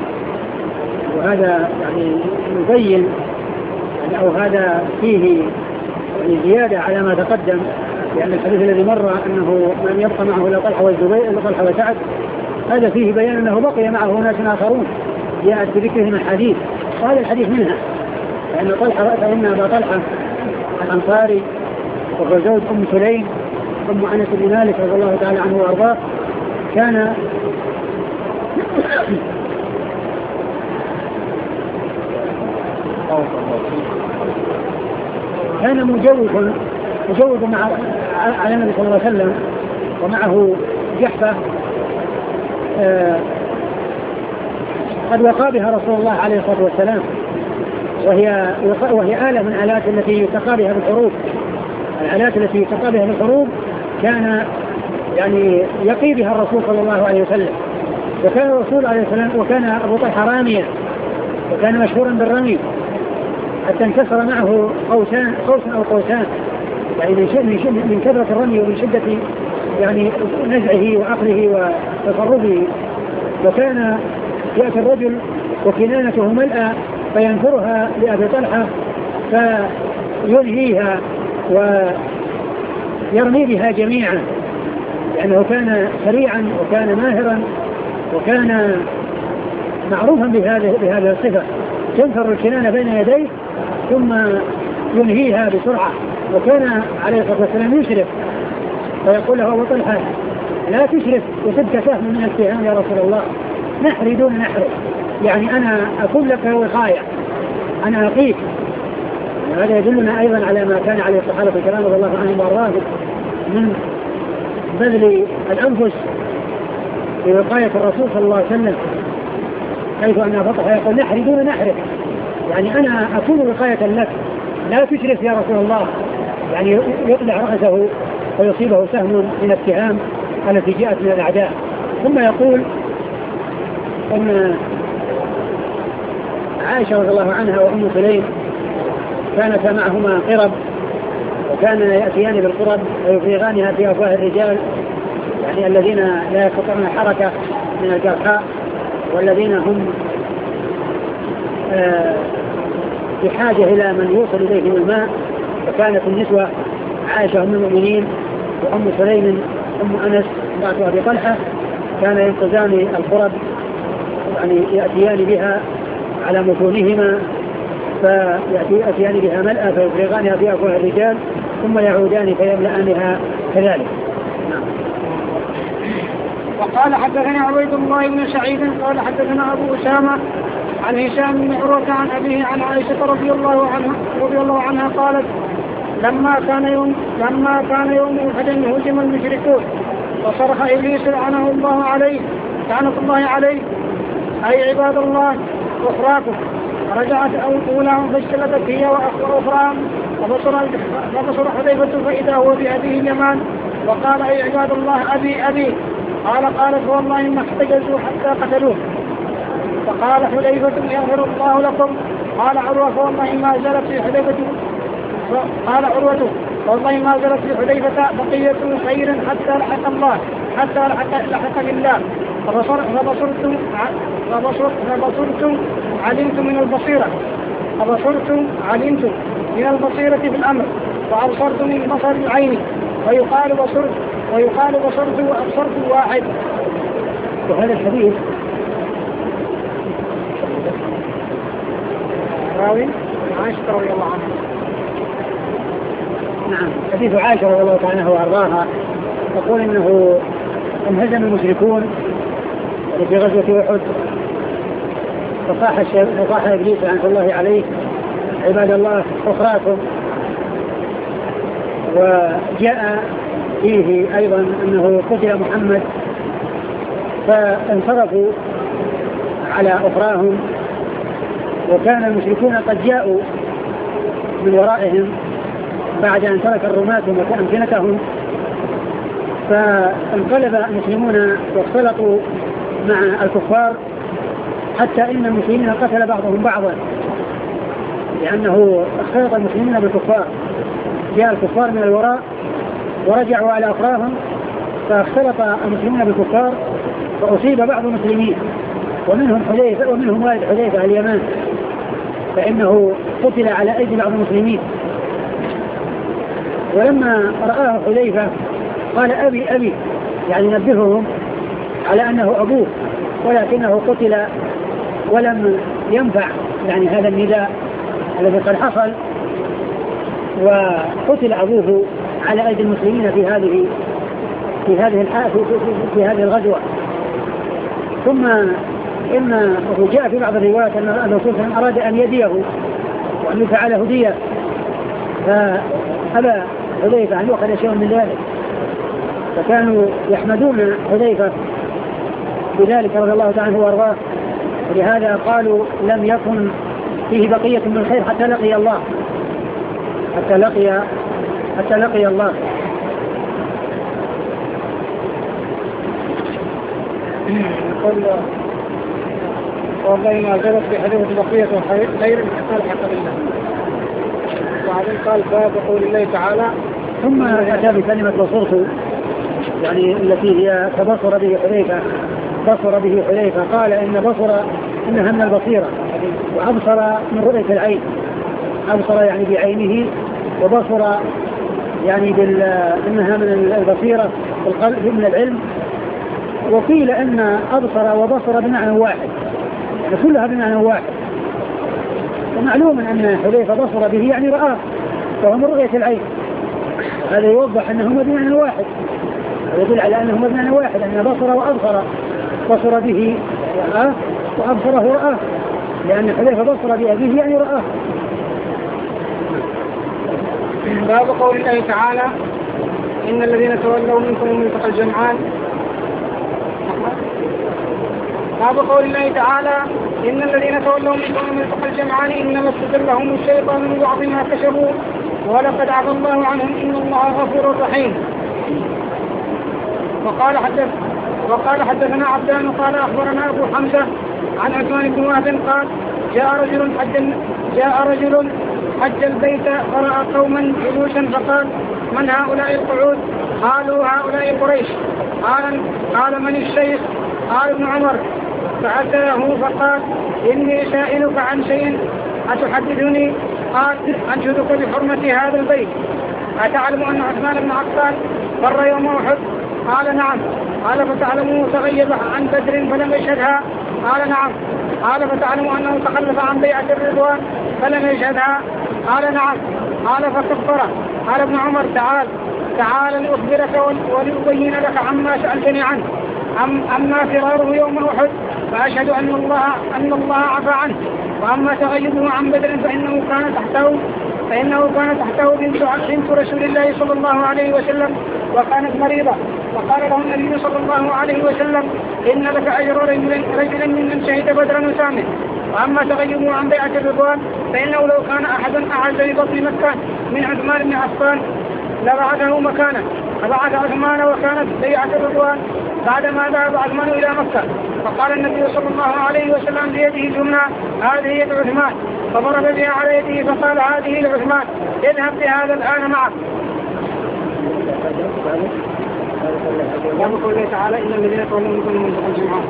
وهذا يعني يبين يعني أو هذا فيه يعني زيادة على ما تقدم لأن الحديث الذي مر أنه من يبقى معه إلا طلحة والزبير إلا طلحة وسعد هذا فيه بيان أنه بقي معه ناس آخرون جاءت بذكرهم الحديث وهذا الحديث منها، فإن أبا طلحة الأنصاري وهو زوج أم سليم أم أنس بن مالك رضي الله تعالى عنه وأرضاه كان مجوز على النبي صلى الله عليه وسلم، ومعه جحفة قد وقى بها رسول الله عليه الصلاة والسلام، وهي آلة من الآلات التي يتقى بها بالحروب. الآلات التي يتقى بها بالحروب كان يعني يقي بها الرسول صلى الله عليه وسلم. وكان الرسول عليه السلام وكان أبو طلحة راميا، وكان مشهورا بالرمي حتى انكسر معه قوس أو قوسان، يعني من كثرة الرمي ومن شدة يعني نزعه وعقله وتصرفه. وكان يأتي الرجل وكنانته ملأى فينثرها لأبي طلحة فينهيها ويرمي بها جميعا، لأنه كان سريعا وكان ماهرا وكان معروفا بهذه الصفة. تنثر الكنانة بين يديه ثم ينهيها بسرعة. وكان عليه الصلاة والسلام يشرف فيقول له أبو طلحة لا تشرف وتبك سهم من السهام يا رسول الله، نحري دون نحري، يعني أنا أكون لك وقاية، أنا أقيك. هذا يدلنا أيضا على ما كان عليه الصحابة الكرام رضي الله عنهم وأرضاهم من بذل الأنفس بوقاية الرسول صلى الله عليه وسلم، حيث أن أبو طلحة يقول نحري دون نحري، يعني أنا أكون وقاية لك، لا تشرف يا رسول الله، يعني يقلع رأسه ويصيبه سهم من السهام التي جاءت من الأعداء. ثم يقول أن عائشة رضي الله عنها وأم سليم كانتا معهما قرب، وكان يأتيان بالقرب ويفرغانها في أفواه الرجال، يعني الذين لا يستطيعون الحركة من الجرحى والذين هم بحاجة إلى من يوصل إليهم الماء. فكانت النسوة عائشة أم المؤمنين وأم سليم أم أنس امرأة أبي طلحة كان ينقذان القرب، يعني يأتيان بها على متونهما فيأتيان بها ملأ فيفرغانها في أفواه الرجال ثم يعودان فيملأانها كذلك. وقال حدثنا عبيد الله بن سعيد قال حدثنا أبو أسامة عن هشام بن عروة عن أبيه عن عائشة رضي الله عنها قالت لما كان يوم أحد هزم المشركون فصرخ إبليس لعنه الله عليه أي عباد الله أخراكم، فرجعت أولاهم فاجتلبت هي وأخراهم فبصر حذيفة فإذا هو بأبيه اليمان وقال أي عباد الله أبي قالت والله ما احتجزوا حتى قتلوه. فقال حذيفة يغفر الله لكم. قال عروة والله ما زالت في حذيفة بقية خير حتى لحق بالله. فبصرتم علمتم من البصيرة في الأمر وأبصرتم من بصر العين، ويقال بصرت وأبصرت واحد. وهذا الحديث راوي عائشة رضي الله عنها. نعم، حديث عائشة رضي الله عنها وأرضاها تقول إنه انهزم المشركون في غزوة أحد فصاح إبليس لعنة الله عليه عباد الله أخراكم. وجاء فيه أيضا أنه قتل محمد فانصرفوا على أخراهم، وكان المشركون قد جاءوا من ورائهم بعد أن ترك الرماة أمكنتهم، فانقلب المسلمون واختلطوا مع الكفار حتى إن المسلمين قتل بعضهم بعضا، لأنه اختلط المسلمين بالكفار. جاء الكفار من الوراء ورجعوا على أخراهم فاختلط المسلمون بالكفار فأصيب بعض المسلمين ومنهم والد حذيفة اليمان، فإنه قتل على أيدي بعض المسلمين. ولما رآه حذيفة قال أبي يعني نبههم على أنه أبوه، ولكنه قتل ولم ينفع يعني هذا النداء الذي قد حصل، وقتل أبوه على أيدي المسلمين في هذه الغزوة. ثم إنه جاء في بعض الروايات أن الرسول صلى الله عليه وسلم أراد أن يديه وأن يفعل هدية، فأبى حذيفة أن يؤخذ شيء من ذلك، فكانوا يحمدون حذيفة بذلك رضي الله تعالى عنه وارضاه، ولهذا قالوا لم يكن فيه بقية من الخير حتى لقي الله، حتى لقي الله. والله ما زالت بحديث بقية خير قال حق بالله. وبعدين قال باب قول الله تعالى ثم أتى بكلمة بصرت، يعني التي هي تبصر به حذيفة، قال إن بصر إنها من البصيرة، وأبصر من رؤية العين، أبصر يعني بعينه، وبصر يعني إنها من البصيرة والقلب من العلم. وقيل أن أبصر وبصر بمعنى واحد، يعني كلها بمعنى واحد. ومعلوم أن حذيفة بصر به يعني رآه، فهو من رؤية العين، هذا يوضح أنهما بمعنى واحد، يدل على أنهما بمعنى واحد، أن بصر وأبصر، بصر به رآه وأبصره رآه، لأن حذيفة بصر بأبيه يعني رآه. باب قول الله تعالى إن الذين تولوا منكم يوم التقى الجمعان. باب قول الله تعالى إن الذين تولوا منكم يوم التقى الجمعان إنما استزلهم الشيطان من بعض ما كسبوا ولقد عفا الله عنهم إن الله غفور رحيم. وقال حدثنا عبدان قال أخبرنا أبو حمزة عن عثمان بن وهب قال جاء رجل حج البيت فرأى قوما جلوسا فقال من هؤلاء القعود؟ قالوا هؤلاء قريش. قال من الشيخ؟ قال ابن عمر. فأتاه فقال إني سائلك عن شيء أتحدثني؟ قال أنشدك بحرمة هذا البيت. أتعلم أن عثمان بن عفان فر يوم أحد؟ قال نعم. قال فتعلموا تغيب عن بدر فلم يشهدها؟ قال نعم. قال فتعلموا أنه تخلف عن بيعة الرضوان فلم يشهدها؟ قال نعم. قال فكفر. قال ابن عمر تعال لأخبرك ولأبين لك عما سألتني عنه. أما فراره يوم أحد فأشهد أن الله عفى عنه، وأما تغيبه عن بدر فإنه كان تحته بنت رسول الله صلى الله عليه وسلم وكانت مريضة، فقال له النبي صلى الله عليه وسلم إن لك أجر رجل ممن شهد بدرا وسامه. وأما تغيبه عن بيعة الرضوان فإنه لو كان أحد أعز ببطن مكة من عثمان بن عفان لبعثه مكانه، فبعث عثمان وكانت بيعة الرضوان بعدما ذهب عثمان إلى مكة. فقال النبي صلى الله عليه وسلم بيده اليمنى هذه يد عثمان، فضرب بها على يده فقال هذه لعثمان اذهب بهذا الآن معك. يقول الله تعالى إن الذين تولوا منكم يوم التقى الجمعان.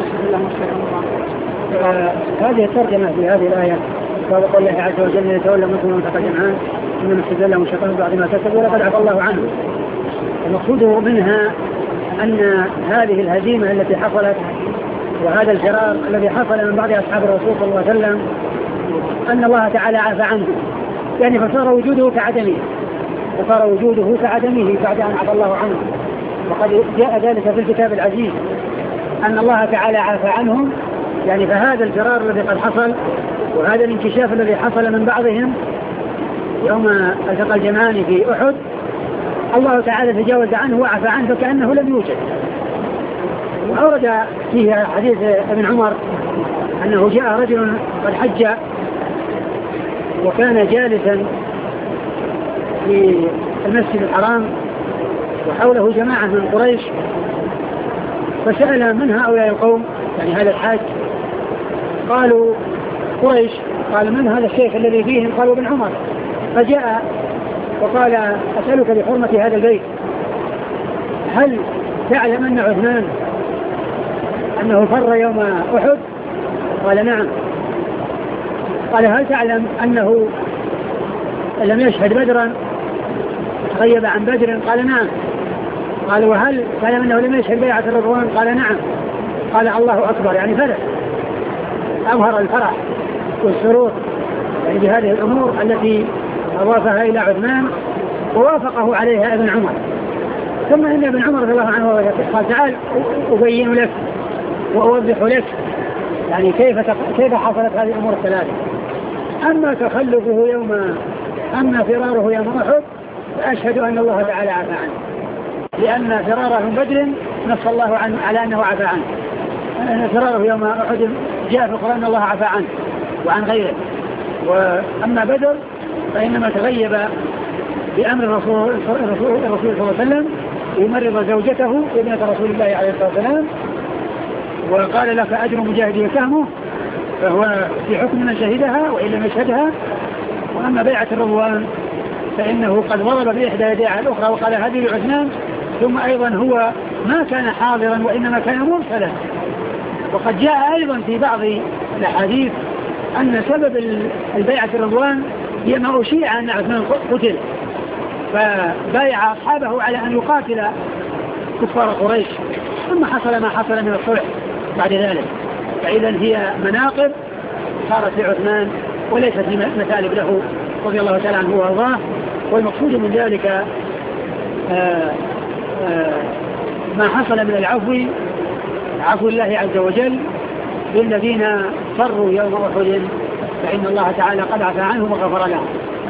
هذه الترجمة في هذه الآية قال الله عز وجل يتولى منكم يوم التقى الجمعان إنما استزلهم الشيطان بعد ما كسبوا ولقد عفا الله عنه. المقصود منها أن هذه الهزيمة التي حصلت وهذا الفرار الذي حصل من بعض أصحاب الرسول صلى الله عليه وسلم أن الله تعالى عفى عنه، يعني فصار وجوده كعدمه بعد أن عفى الله عنه. وقد جاء ذلك في الكتاب العزيز أن الله تعالى عفى عنهم، يعني فهذا الفرار الذي قد حصل وهذا الانكشاف الذي حصل من بعضهم يوم التقى الجمعان في أحد الله تعالى تجاوز عنه وعفى عنه فكأنه لم يوجد. وأورد فيه حديث ابن عمر أنه جاء رجل قد حج وكان جالسا في المسجد الحرام وحوله جماعة من قريش، فسأل من هؤلاء القوم، يعني هذا الحاج؟ قالوا قريش. قال من هذا الشيخ الذي فيهم؟ قالوا ابن عمر. فجاء وقال أسألك بحرمة هذا البيت هل تعلم أن عثمان أنه فر يوم أحد؟ قال نعم. قال هل تعلم أنه لم يشهد بدرا غيب عن بدر؟ قال نعم. قال وهل تعلم أنه لم يشهد بيعة الرضوان؟ قال نعم. قال الله أكبر، يعني فرح، أظهر الفرح والسرور يعني بهذه الأمور التي أضافها إلى عثمان ووافقه عليها ابن عمر. ثم إن ابن عمر رضي الله عنه قال تعال أبين لك وأوضح لك يعني كيف حصلت هذه الأمور الثلاثة. أما تخلفه أما فراره يوم أحد فأشهد أن الله تعالى عفى عنه، لأن فراره من بدر نص الله عنه على أنه عفى عنه. أن فراره يوم أحد جاء في القرآن أن الله عفى عنه وعن غيره. وأما بدر فإنما تغيب بأمر الرسول صلى الله عليه وسلم يمرض زوجته ابنة رسول الله عليه الصلاة والسلام، وقال لك أجر مجاهد وسهمه، فهو في حكم من شهدها وإن لم يشهدها. وأما بيعة الرضوان فإنه قد ضرب بإحدى يديه على الأخرى وقال هذه لعثمان. ثم أيضا هو ما كان حاضرا وإنما كان مرسلا. وقد جاء أيضا في بعض الأحاديث أن سبب البيعة الرضوان هي ما أشيع أن عثمان قتل، فبايع أصحابه على أن يقاتل كفار قريش، ثم حصل ما حصل من الصلح بعد ذلك. فإذا هي مناقب صارت لعثمان وليست مثالب له رضي الله تعالى عنه وارضاه. والمقصود من ذلك ما حصل من عفو الله عز وجل للذين فروا يوم أحد، فإن الله تعالى قد عفى عنهم وغفر لهم.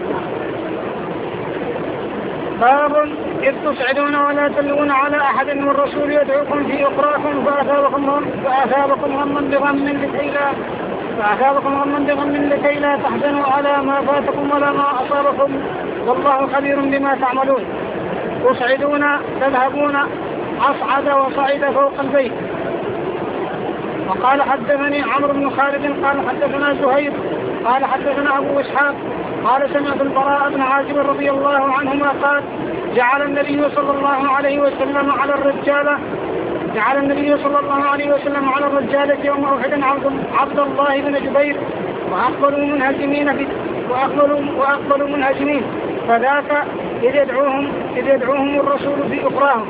باب إذ تصعدون ولا تلون على أحد والرسول يدعوكم في أخراكم فأثابكم غما بغم لكي لا تحزنوا على ما فاتكم ولا ما أصابكم والله خبير بما تعملون. تصعدون تذهبون أصعد وصعد فوق البيت. وقال حدثني عمرو بن خالد قال حدثنا زهير قال حدثنا أبو إسحاق قال سمعت البراء بن عازب رضي الله عنهما قال جعل النبي صلى الله عليه وسلم على الرجالة يوم أحد عبد الله بن جبير وأقبلوا منهزمين فذاك إذ يدعوهم الرسول في أخراهم.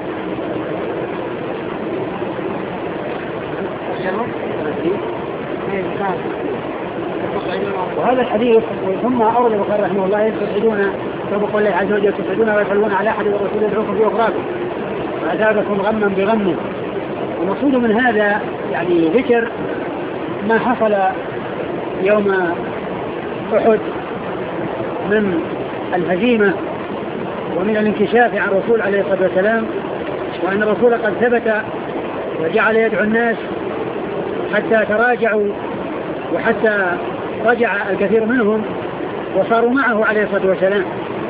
وهذا الحديث ثم أورد البخاري رحمه الله تصعدون فبقول الله عز وجل تصعدون ولا تلون على أحد والرسول يدعوكم في أخراكم فأثابكم غما بغم. والمقصود من هذا يعني ذكر ما حصل يوم أحد من الهزيمة ومن الانكشاف عن الرسول عليه الصلاة والسلام، وأن الرسول قد ثبت وجعل يدعو الناس حتى تراجعوا وحتى رجع الكثير منهم وصاروا معه عليه الصلاة والسلام.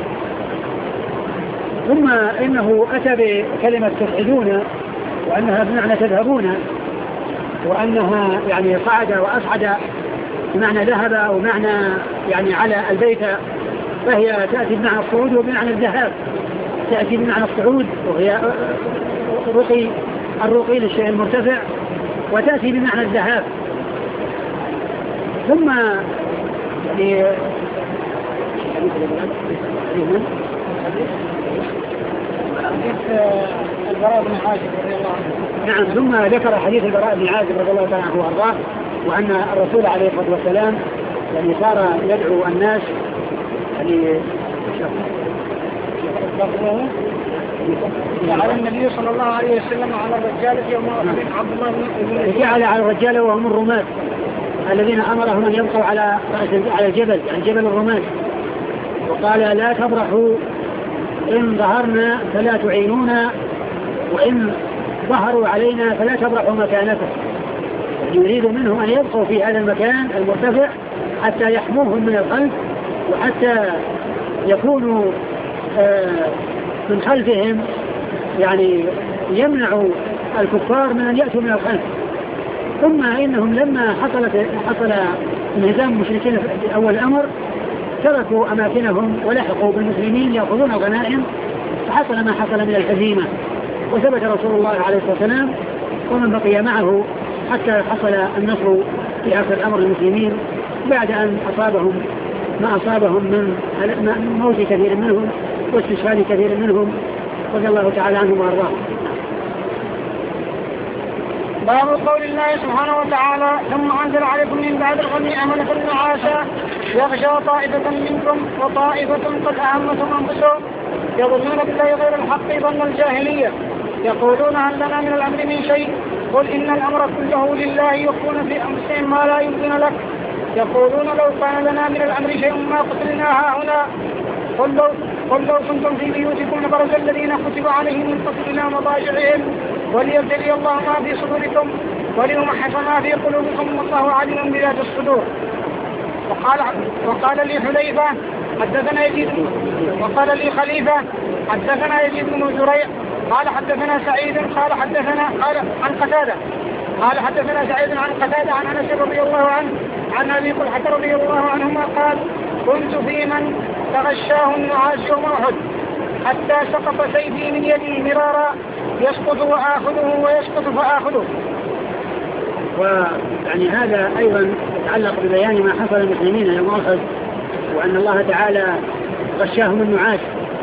ثم إنه أتى بكلمة تصعدون وأنها بمعنى تذهبون، وأنها يعني صعد وأصعد بمعنى ذهب أو معنى يعني على البيت، فهي تأتي بمعنى الصعود وبمعنى الذهاب، تأتي بمعنى الصعود وهي الرقي للشيء المرتفع، وتأتي بمعنى الذهاب. ثم يعني البراء بن عازب رضي الله عنه. نعم، ثم ذكر حديث البراء بن عازب رضي الله عنه وارضاه، وأن الرسول عليه الصلاة والسلام يعني صار يدعو الناس يعني جعل النبي صلى الله عليه وسلم على الرجال يوم عبد الله بن جعل على الرجال وهم الرماة الذين أمرهم أن يبقوا على الجبل، يعني جبل الرماة، وقال لا تبرحوا إن ظهرنا فلا تعينونا وإن ظهروا علينا فلا تبرحوا مكانكم. يريد منهم أن يبقوا في هذا المكان المرتفع حتى يحموهم من الخلف، وحتى يكونوا من خلفهم يعني يمنعوا الكفار من أن يأتوا من الخلف. ثم إنهم لما حصل انهزام المشركين في أول الأمر تركوا أماكنهم ولحقوا بالمسلمين يأخذون الغنائم، فحصل ما حصل من الهزيمة، وثبت رسول الله عليه الصلاة والسلام ومن بقي معه حتى حصل النصر في آخر الأمر المسلمين بعد أن أصابهم ما أصابهم من موت كثير منهم واستشهاد كثير منهم رضي الله تعالى عنهم وارضاهم. باب قول الله سبحانه وتعالى ثم أنزل عليكم من بعد الغم أمنة نعاسا يغشى طائفة منكم وطائفة قد أهمتهم أنفسهم يظنون بالله غير الحق ظن الجاهلية يقولون هل لنا من الأمر من شيء قل إن الأمر كله لله يخفون في أنفسهم ما لا يمكن لك يقولون لو كان لنا من الأمر شيء ما قتلنا هنا قل لو كنتم في بيوتكم لبرز الذين كتب عليهم القتل إلى مضاجعهم وليبتلي الله ما في صدوركم وليمحص ما في قلوبكم والله عليم بذات الصدور. وقال لي حذيفة حدثنا يزيد وقال لي خليفة حدثنا يزيد بن زريع قال حدثنا سعيد قال عن قتادة قال حدثنا سعيد عن قتادة عن أنس رضي الله عنه عن أبي طلحة رضي الله عنهما قال كنت في من تغشاه النعاس يوم أحد حتى سقط سيفي من يدي مرارا يسقط وآخذه ويسقط فآخذه. ويعني هذا أيضا يتعلق ببيان ما حصل للمسلمين يوم أحد وأن الله تعالى غشاهم النعاس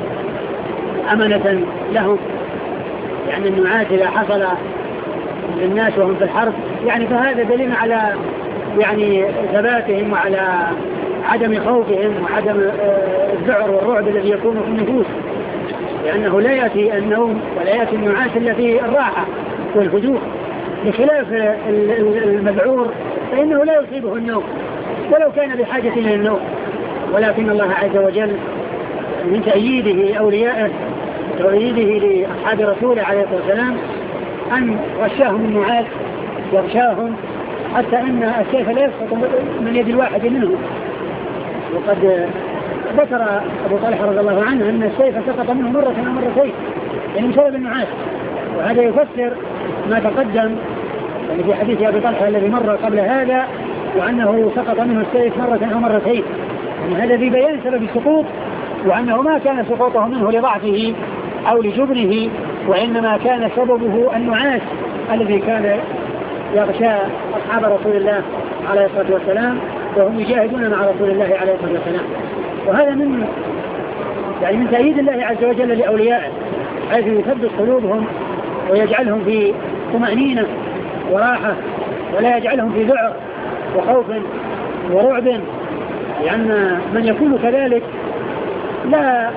أمنة لهم يعني النعاس إذا حصل للناس وهم في الحرب يعني فهذا دليل على يعني ثباتهم وعلى عدم خوفهم وعدم الذعر والرعب الذي يكون في النفوس لأنه لا يأتي النوم ولا يأتي النعاس إلا في الراحة والهدوء بخلاف المذعور فإنه لا يصيبه النوم ولو كان بحاجة إلى النوم ولكن الله عز وجل من تأييده أوليائه وتأييده لأصحاب رسوله عليه الصلاة والسلام أن غشاهم النعاس يغشاهم حتى أن السيف لا يسقط من يد الواحد منهم. وقد ذكر أبو طلحة رضي الله عنه أن السيف سقط منه مرة أو مرتين يعني بسبب النعاس وهذا يفسر ما تقدم يعني في حديث أبي طلحة الذي مر قبل هذا وأنه سقط منه السيف مرة أو مرتين يعني هذا في بيان سبب السقوط وأنه ما كان سقوطه منه لضعفه أو لجبنه وإنما كان سببه النعاس الذي كان يغشى أصحاب رسول الله عليه الصلاة والسلام وهم يجاهدون مع رسول الله عليه الصلاة والسلام. وهذا من تأييد الله عز وجل لأوليائه حيث يثبت قلوبهم ويجعلهم في طمأنينة وراحة ولا يجعلهم في ذعر وخوف ورعب لأن من يكون كذلك لا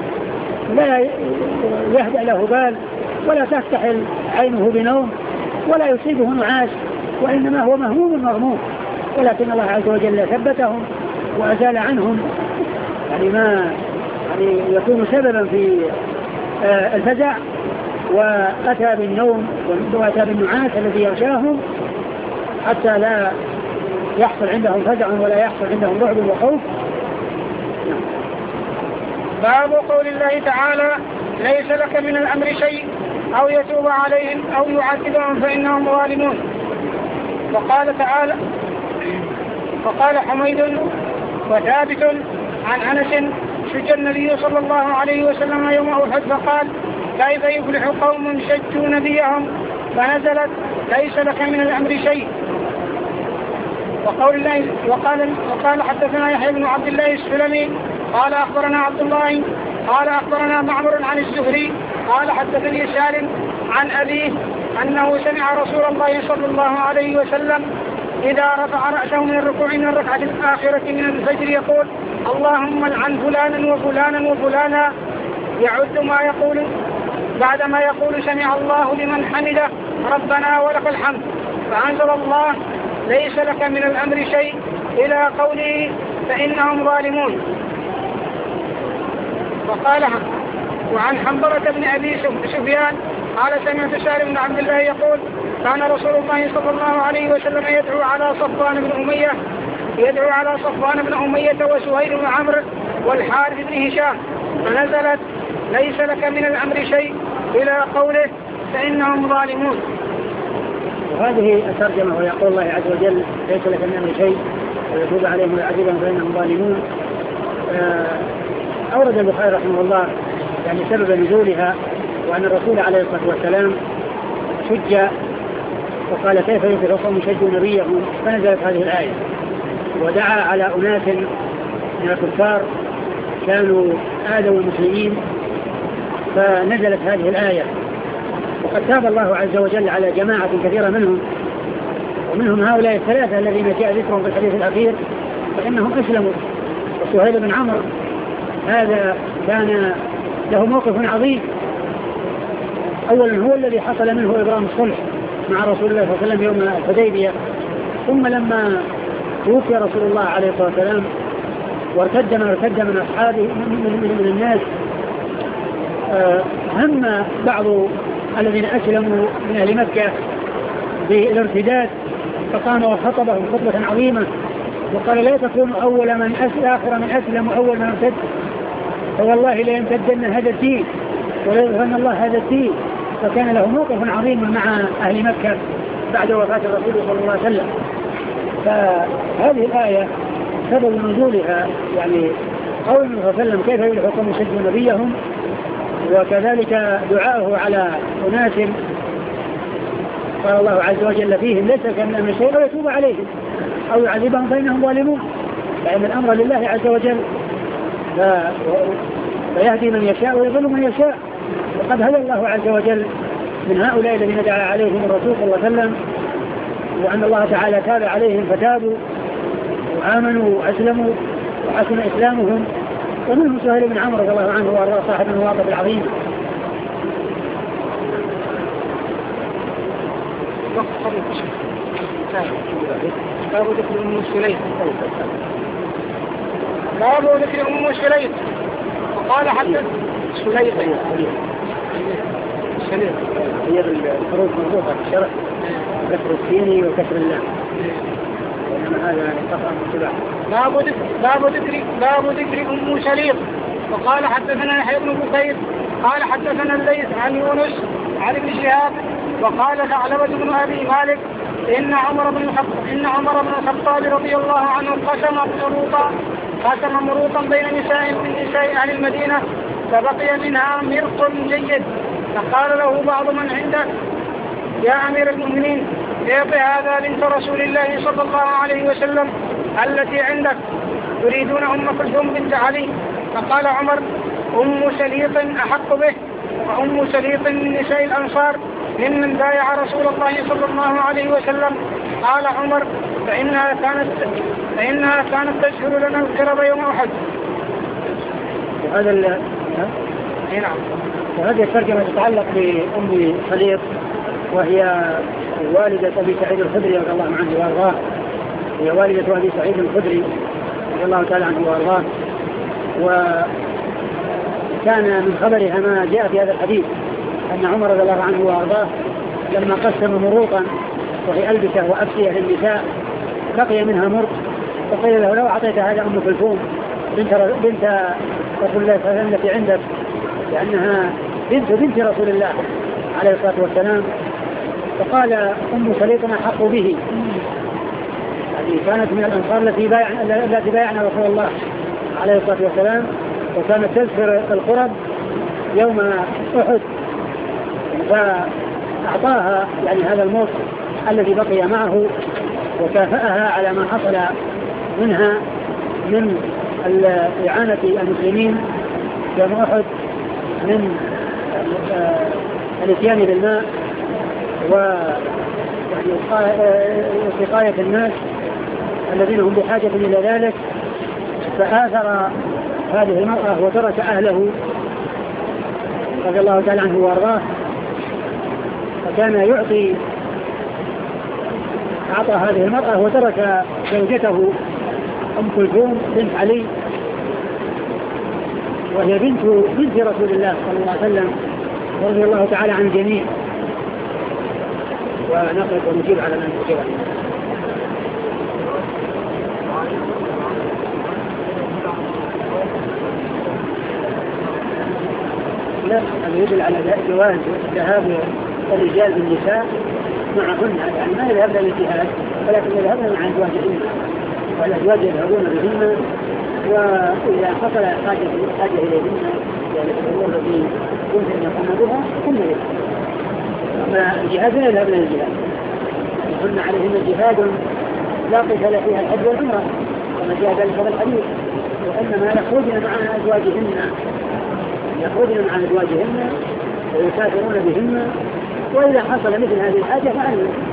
يهدأ له بال ولا تفتحل عينه بنوم ولا يصيبه نعاس وإنما هو مهموم مغموم ولكن الله عز وجل ثبتهم وأزال عنهم يعني ما يعني يكون سببا في الفزع وأتى بالنوم وأتى بالنعاس الذي يغشاهم حتى لا يحصل عندهم فزع ولا يحصل عندهم رعب وخوف. باب قول الله تعالى ليس لك من الأمر شيء أو يتوب عليهم أو يعذبهم فإنهم ظالمون. وقال تعالى فقال حميد وثابت عن أنس شج النبي صلى الله عليه وسلم يوم أحد فقال كيف يفلح قوم شجوا نبيهم فنزلت ليس لك من الأمر شيء. وقول الله وقال حدثنا يحيى بن عبد الله السلمي قال أخبرنا عبد الله قال أخبرنا معمر عن الزهري قال حدثني سالم عن أبيه أنه سمع رسول الله صلى الله عليه وسلم إذا رفع رأسه من الركوع من الركعة الآخرة من الفجر يقول اللهم لعن فلانا وفلانا وفلانا يعد ما يقول بعدما يقول سمع الله لمن حمده ربنا ولك الحمد فأنزل الله ليس لك من الأمر شيء إلى قوله فإنهم ظالمون. وقال وعن حنظلة بن أبي سفيان قال سمعت سالم بن عبد الله يقول كان رسول الله صلى الله عليه وسلم يدعو على صفوان بن أمية وسهيل بن عمرو والحارث بن هشام فنزلت ليس لك من الأمر شيء إلى قوله فإنهم ظالمون. وهذه الترجمة ويقول الله عز وجل ليس لك من الأمر شيء ويتوب عليهم ويعذبهم فإنهم ظالمون. أورد البخاري رحمه الله يعني سبب نزولها وأن الرسول عليه الصلاة والسلام شج وقال كيف يفلح قوم شجوا نبيهم فنزلت هذه الآية ودعا على أناس من الكفار كانوا آذوا المسلمين فنزلت هذه الآية وقد تاب الله عز وجل على جماعة كثيرة منهم، ومنهم هؤلاء الثلاثة الذين جاء ذكرهم في الحديث الأخير فإنهم أسلموا. وسهيل بن عمرو هذا كان له موقف عظيم. أولا هو الذي حصل منه إبرام الصلح مع رسول الله صلى الله عليه وسلم يوم الحديبية، ثم لما توفي رسول الله عليه الصلاة والسلام وارتد من أصحابه من الناس، هم بعض الذين أسلموا من أهل مكة بالارتداد، فقام وخطبهم خطبة عظيمة وقال: لا تكونوا أول من أسلم آخر من أسلم وأول من ارتد، فوالله لا يمتدن هذا الدين ولا يظهرن الله هذا الدين. فكان له موقف عظيم مع أهل مكة بعد وفاة الرسول صلى الله عليه وسلم. فهذه الآية سبب نزولها يعني قول النبي صلى الله عليه وسلم: كيف يلحقون يشد نبيهم، وكذلك دعاءه على أناس قال الله عز وجل فيهم: ليس كمن شيء، أو يتوب عليهم أو يعذبهم فإنهم ظالمون. فإن الأمر لله عز وجل، فيهدي من يشاء ويضل من يشاء. وقد هدى الله عز وجل من هؤلاء الذين دعا عليهم الرسول صلى الله عليه وسلم، وأن الله تعالى تاب عليهم فتابوا وآمنوا وأسلموا وحسن إسلامهم. ومنهم سهيل بن عمرو رضي الله عنه وأرضاه صاحب المواقف العظيمة. باب ذكر أم سليم. باب ذكر أم سليم. وقال حتى سليم هي بالحروف مربوطة بالشرع، كسر السين وكسر اللام، وإنما هذا قطع متبع. باب ذكر أم سليم. وقال حدثنا يحيى بن بكير قال حدثنا الليث عن يونس عن ابن شهاب وقال ثعلبة بن أبي مالك إن عمر بن الخطاب رضي الله عنه قسم مروطا بين نساء من نساء أهل المدينة، فبقي منها مرق جيد، فقال له بعض من عنده: يا أمير المؤمنين، اعط هذا بنت رسول الله صلى الله عليه وسلم التي عندك، يريدون أم كلثوم بنت علي. فقال عمر: أم سليط أحق به، وأم سليط من نساء الأنصار ممن بايع رسول الله صلى الله عليه وسلم. قال عمر: فإنها كانت تشهر لنا الكرب يوم أحد. نعم. وهذه الترجمة تتعلق بأم سليط، وهي والدة أبي سعيد الخدري رضي الله عنه وأرضاه، هي والدة أبي سعيد الخدري رضي الله تعالى عنه وأرضاه. وكان من خبرها ما جاء في هذا الحديث أن عمر رضي الله عنه وأرضاه لما قسم مروطا وهي ألبسة وأبسية للنساء بقي منها مرط، فقيل له: لو أعطيت هذا أم كلثوم بنت رسول الله صلى الله عليه وسلم التي عندك، لأنها بنت رسول الله عليه الصلاة والسلام. فقال: أم سليط أحق به، يعني كانت من الأنصار التي بايعنا رسول الله عليه الصلاة والسلام، وكانت تذكر القرب يوم أحد، فأعطاها يعني هذا الموت الذي بقي معه، وكافأها على ما حصل منها من إعانة المسلمين يوم أحد من الاتيان بالماء وسقاية الناس الذين هم بحاجة إلى ذلك. فآثر هذه المرأة وترك أهله رضي الله تعالى عنه وأرضاه، فكان أعطى هذه المرأة وترك زوجته أم كلثوم بنت علي، وهي بنت رسول الله صلى الله عليه وسلم رضي الله تعالى عن الجميع. ونقف ونجيب على من نجيب عليه. لا، هذا يدل على جواز ذهاب الرجال بالنساء معهن، يعني ما يذهبن للجهاد ولكن يذهبن مع أزواجهن، والأزواج يذهبون بهن، وإذا حصل حاجة إليهن يعني الأمور التي يمكن أن يقوم بها هم يذهبن. أما الجهاد لا يذهبن للجهاد، هن عليهن جهاد لا قتال فيها الحج والعمرة كما جاء ذلك في الحديث، وإنما يخرجن مع أزواجهن ويسافرون بهن وإذا حصل مثل هذه الحاجة فأن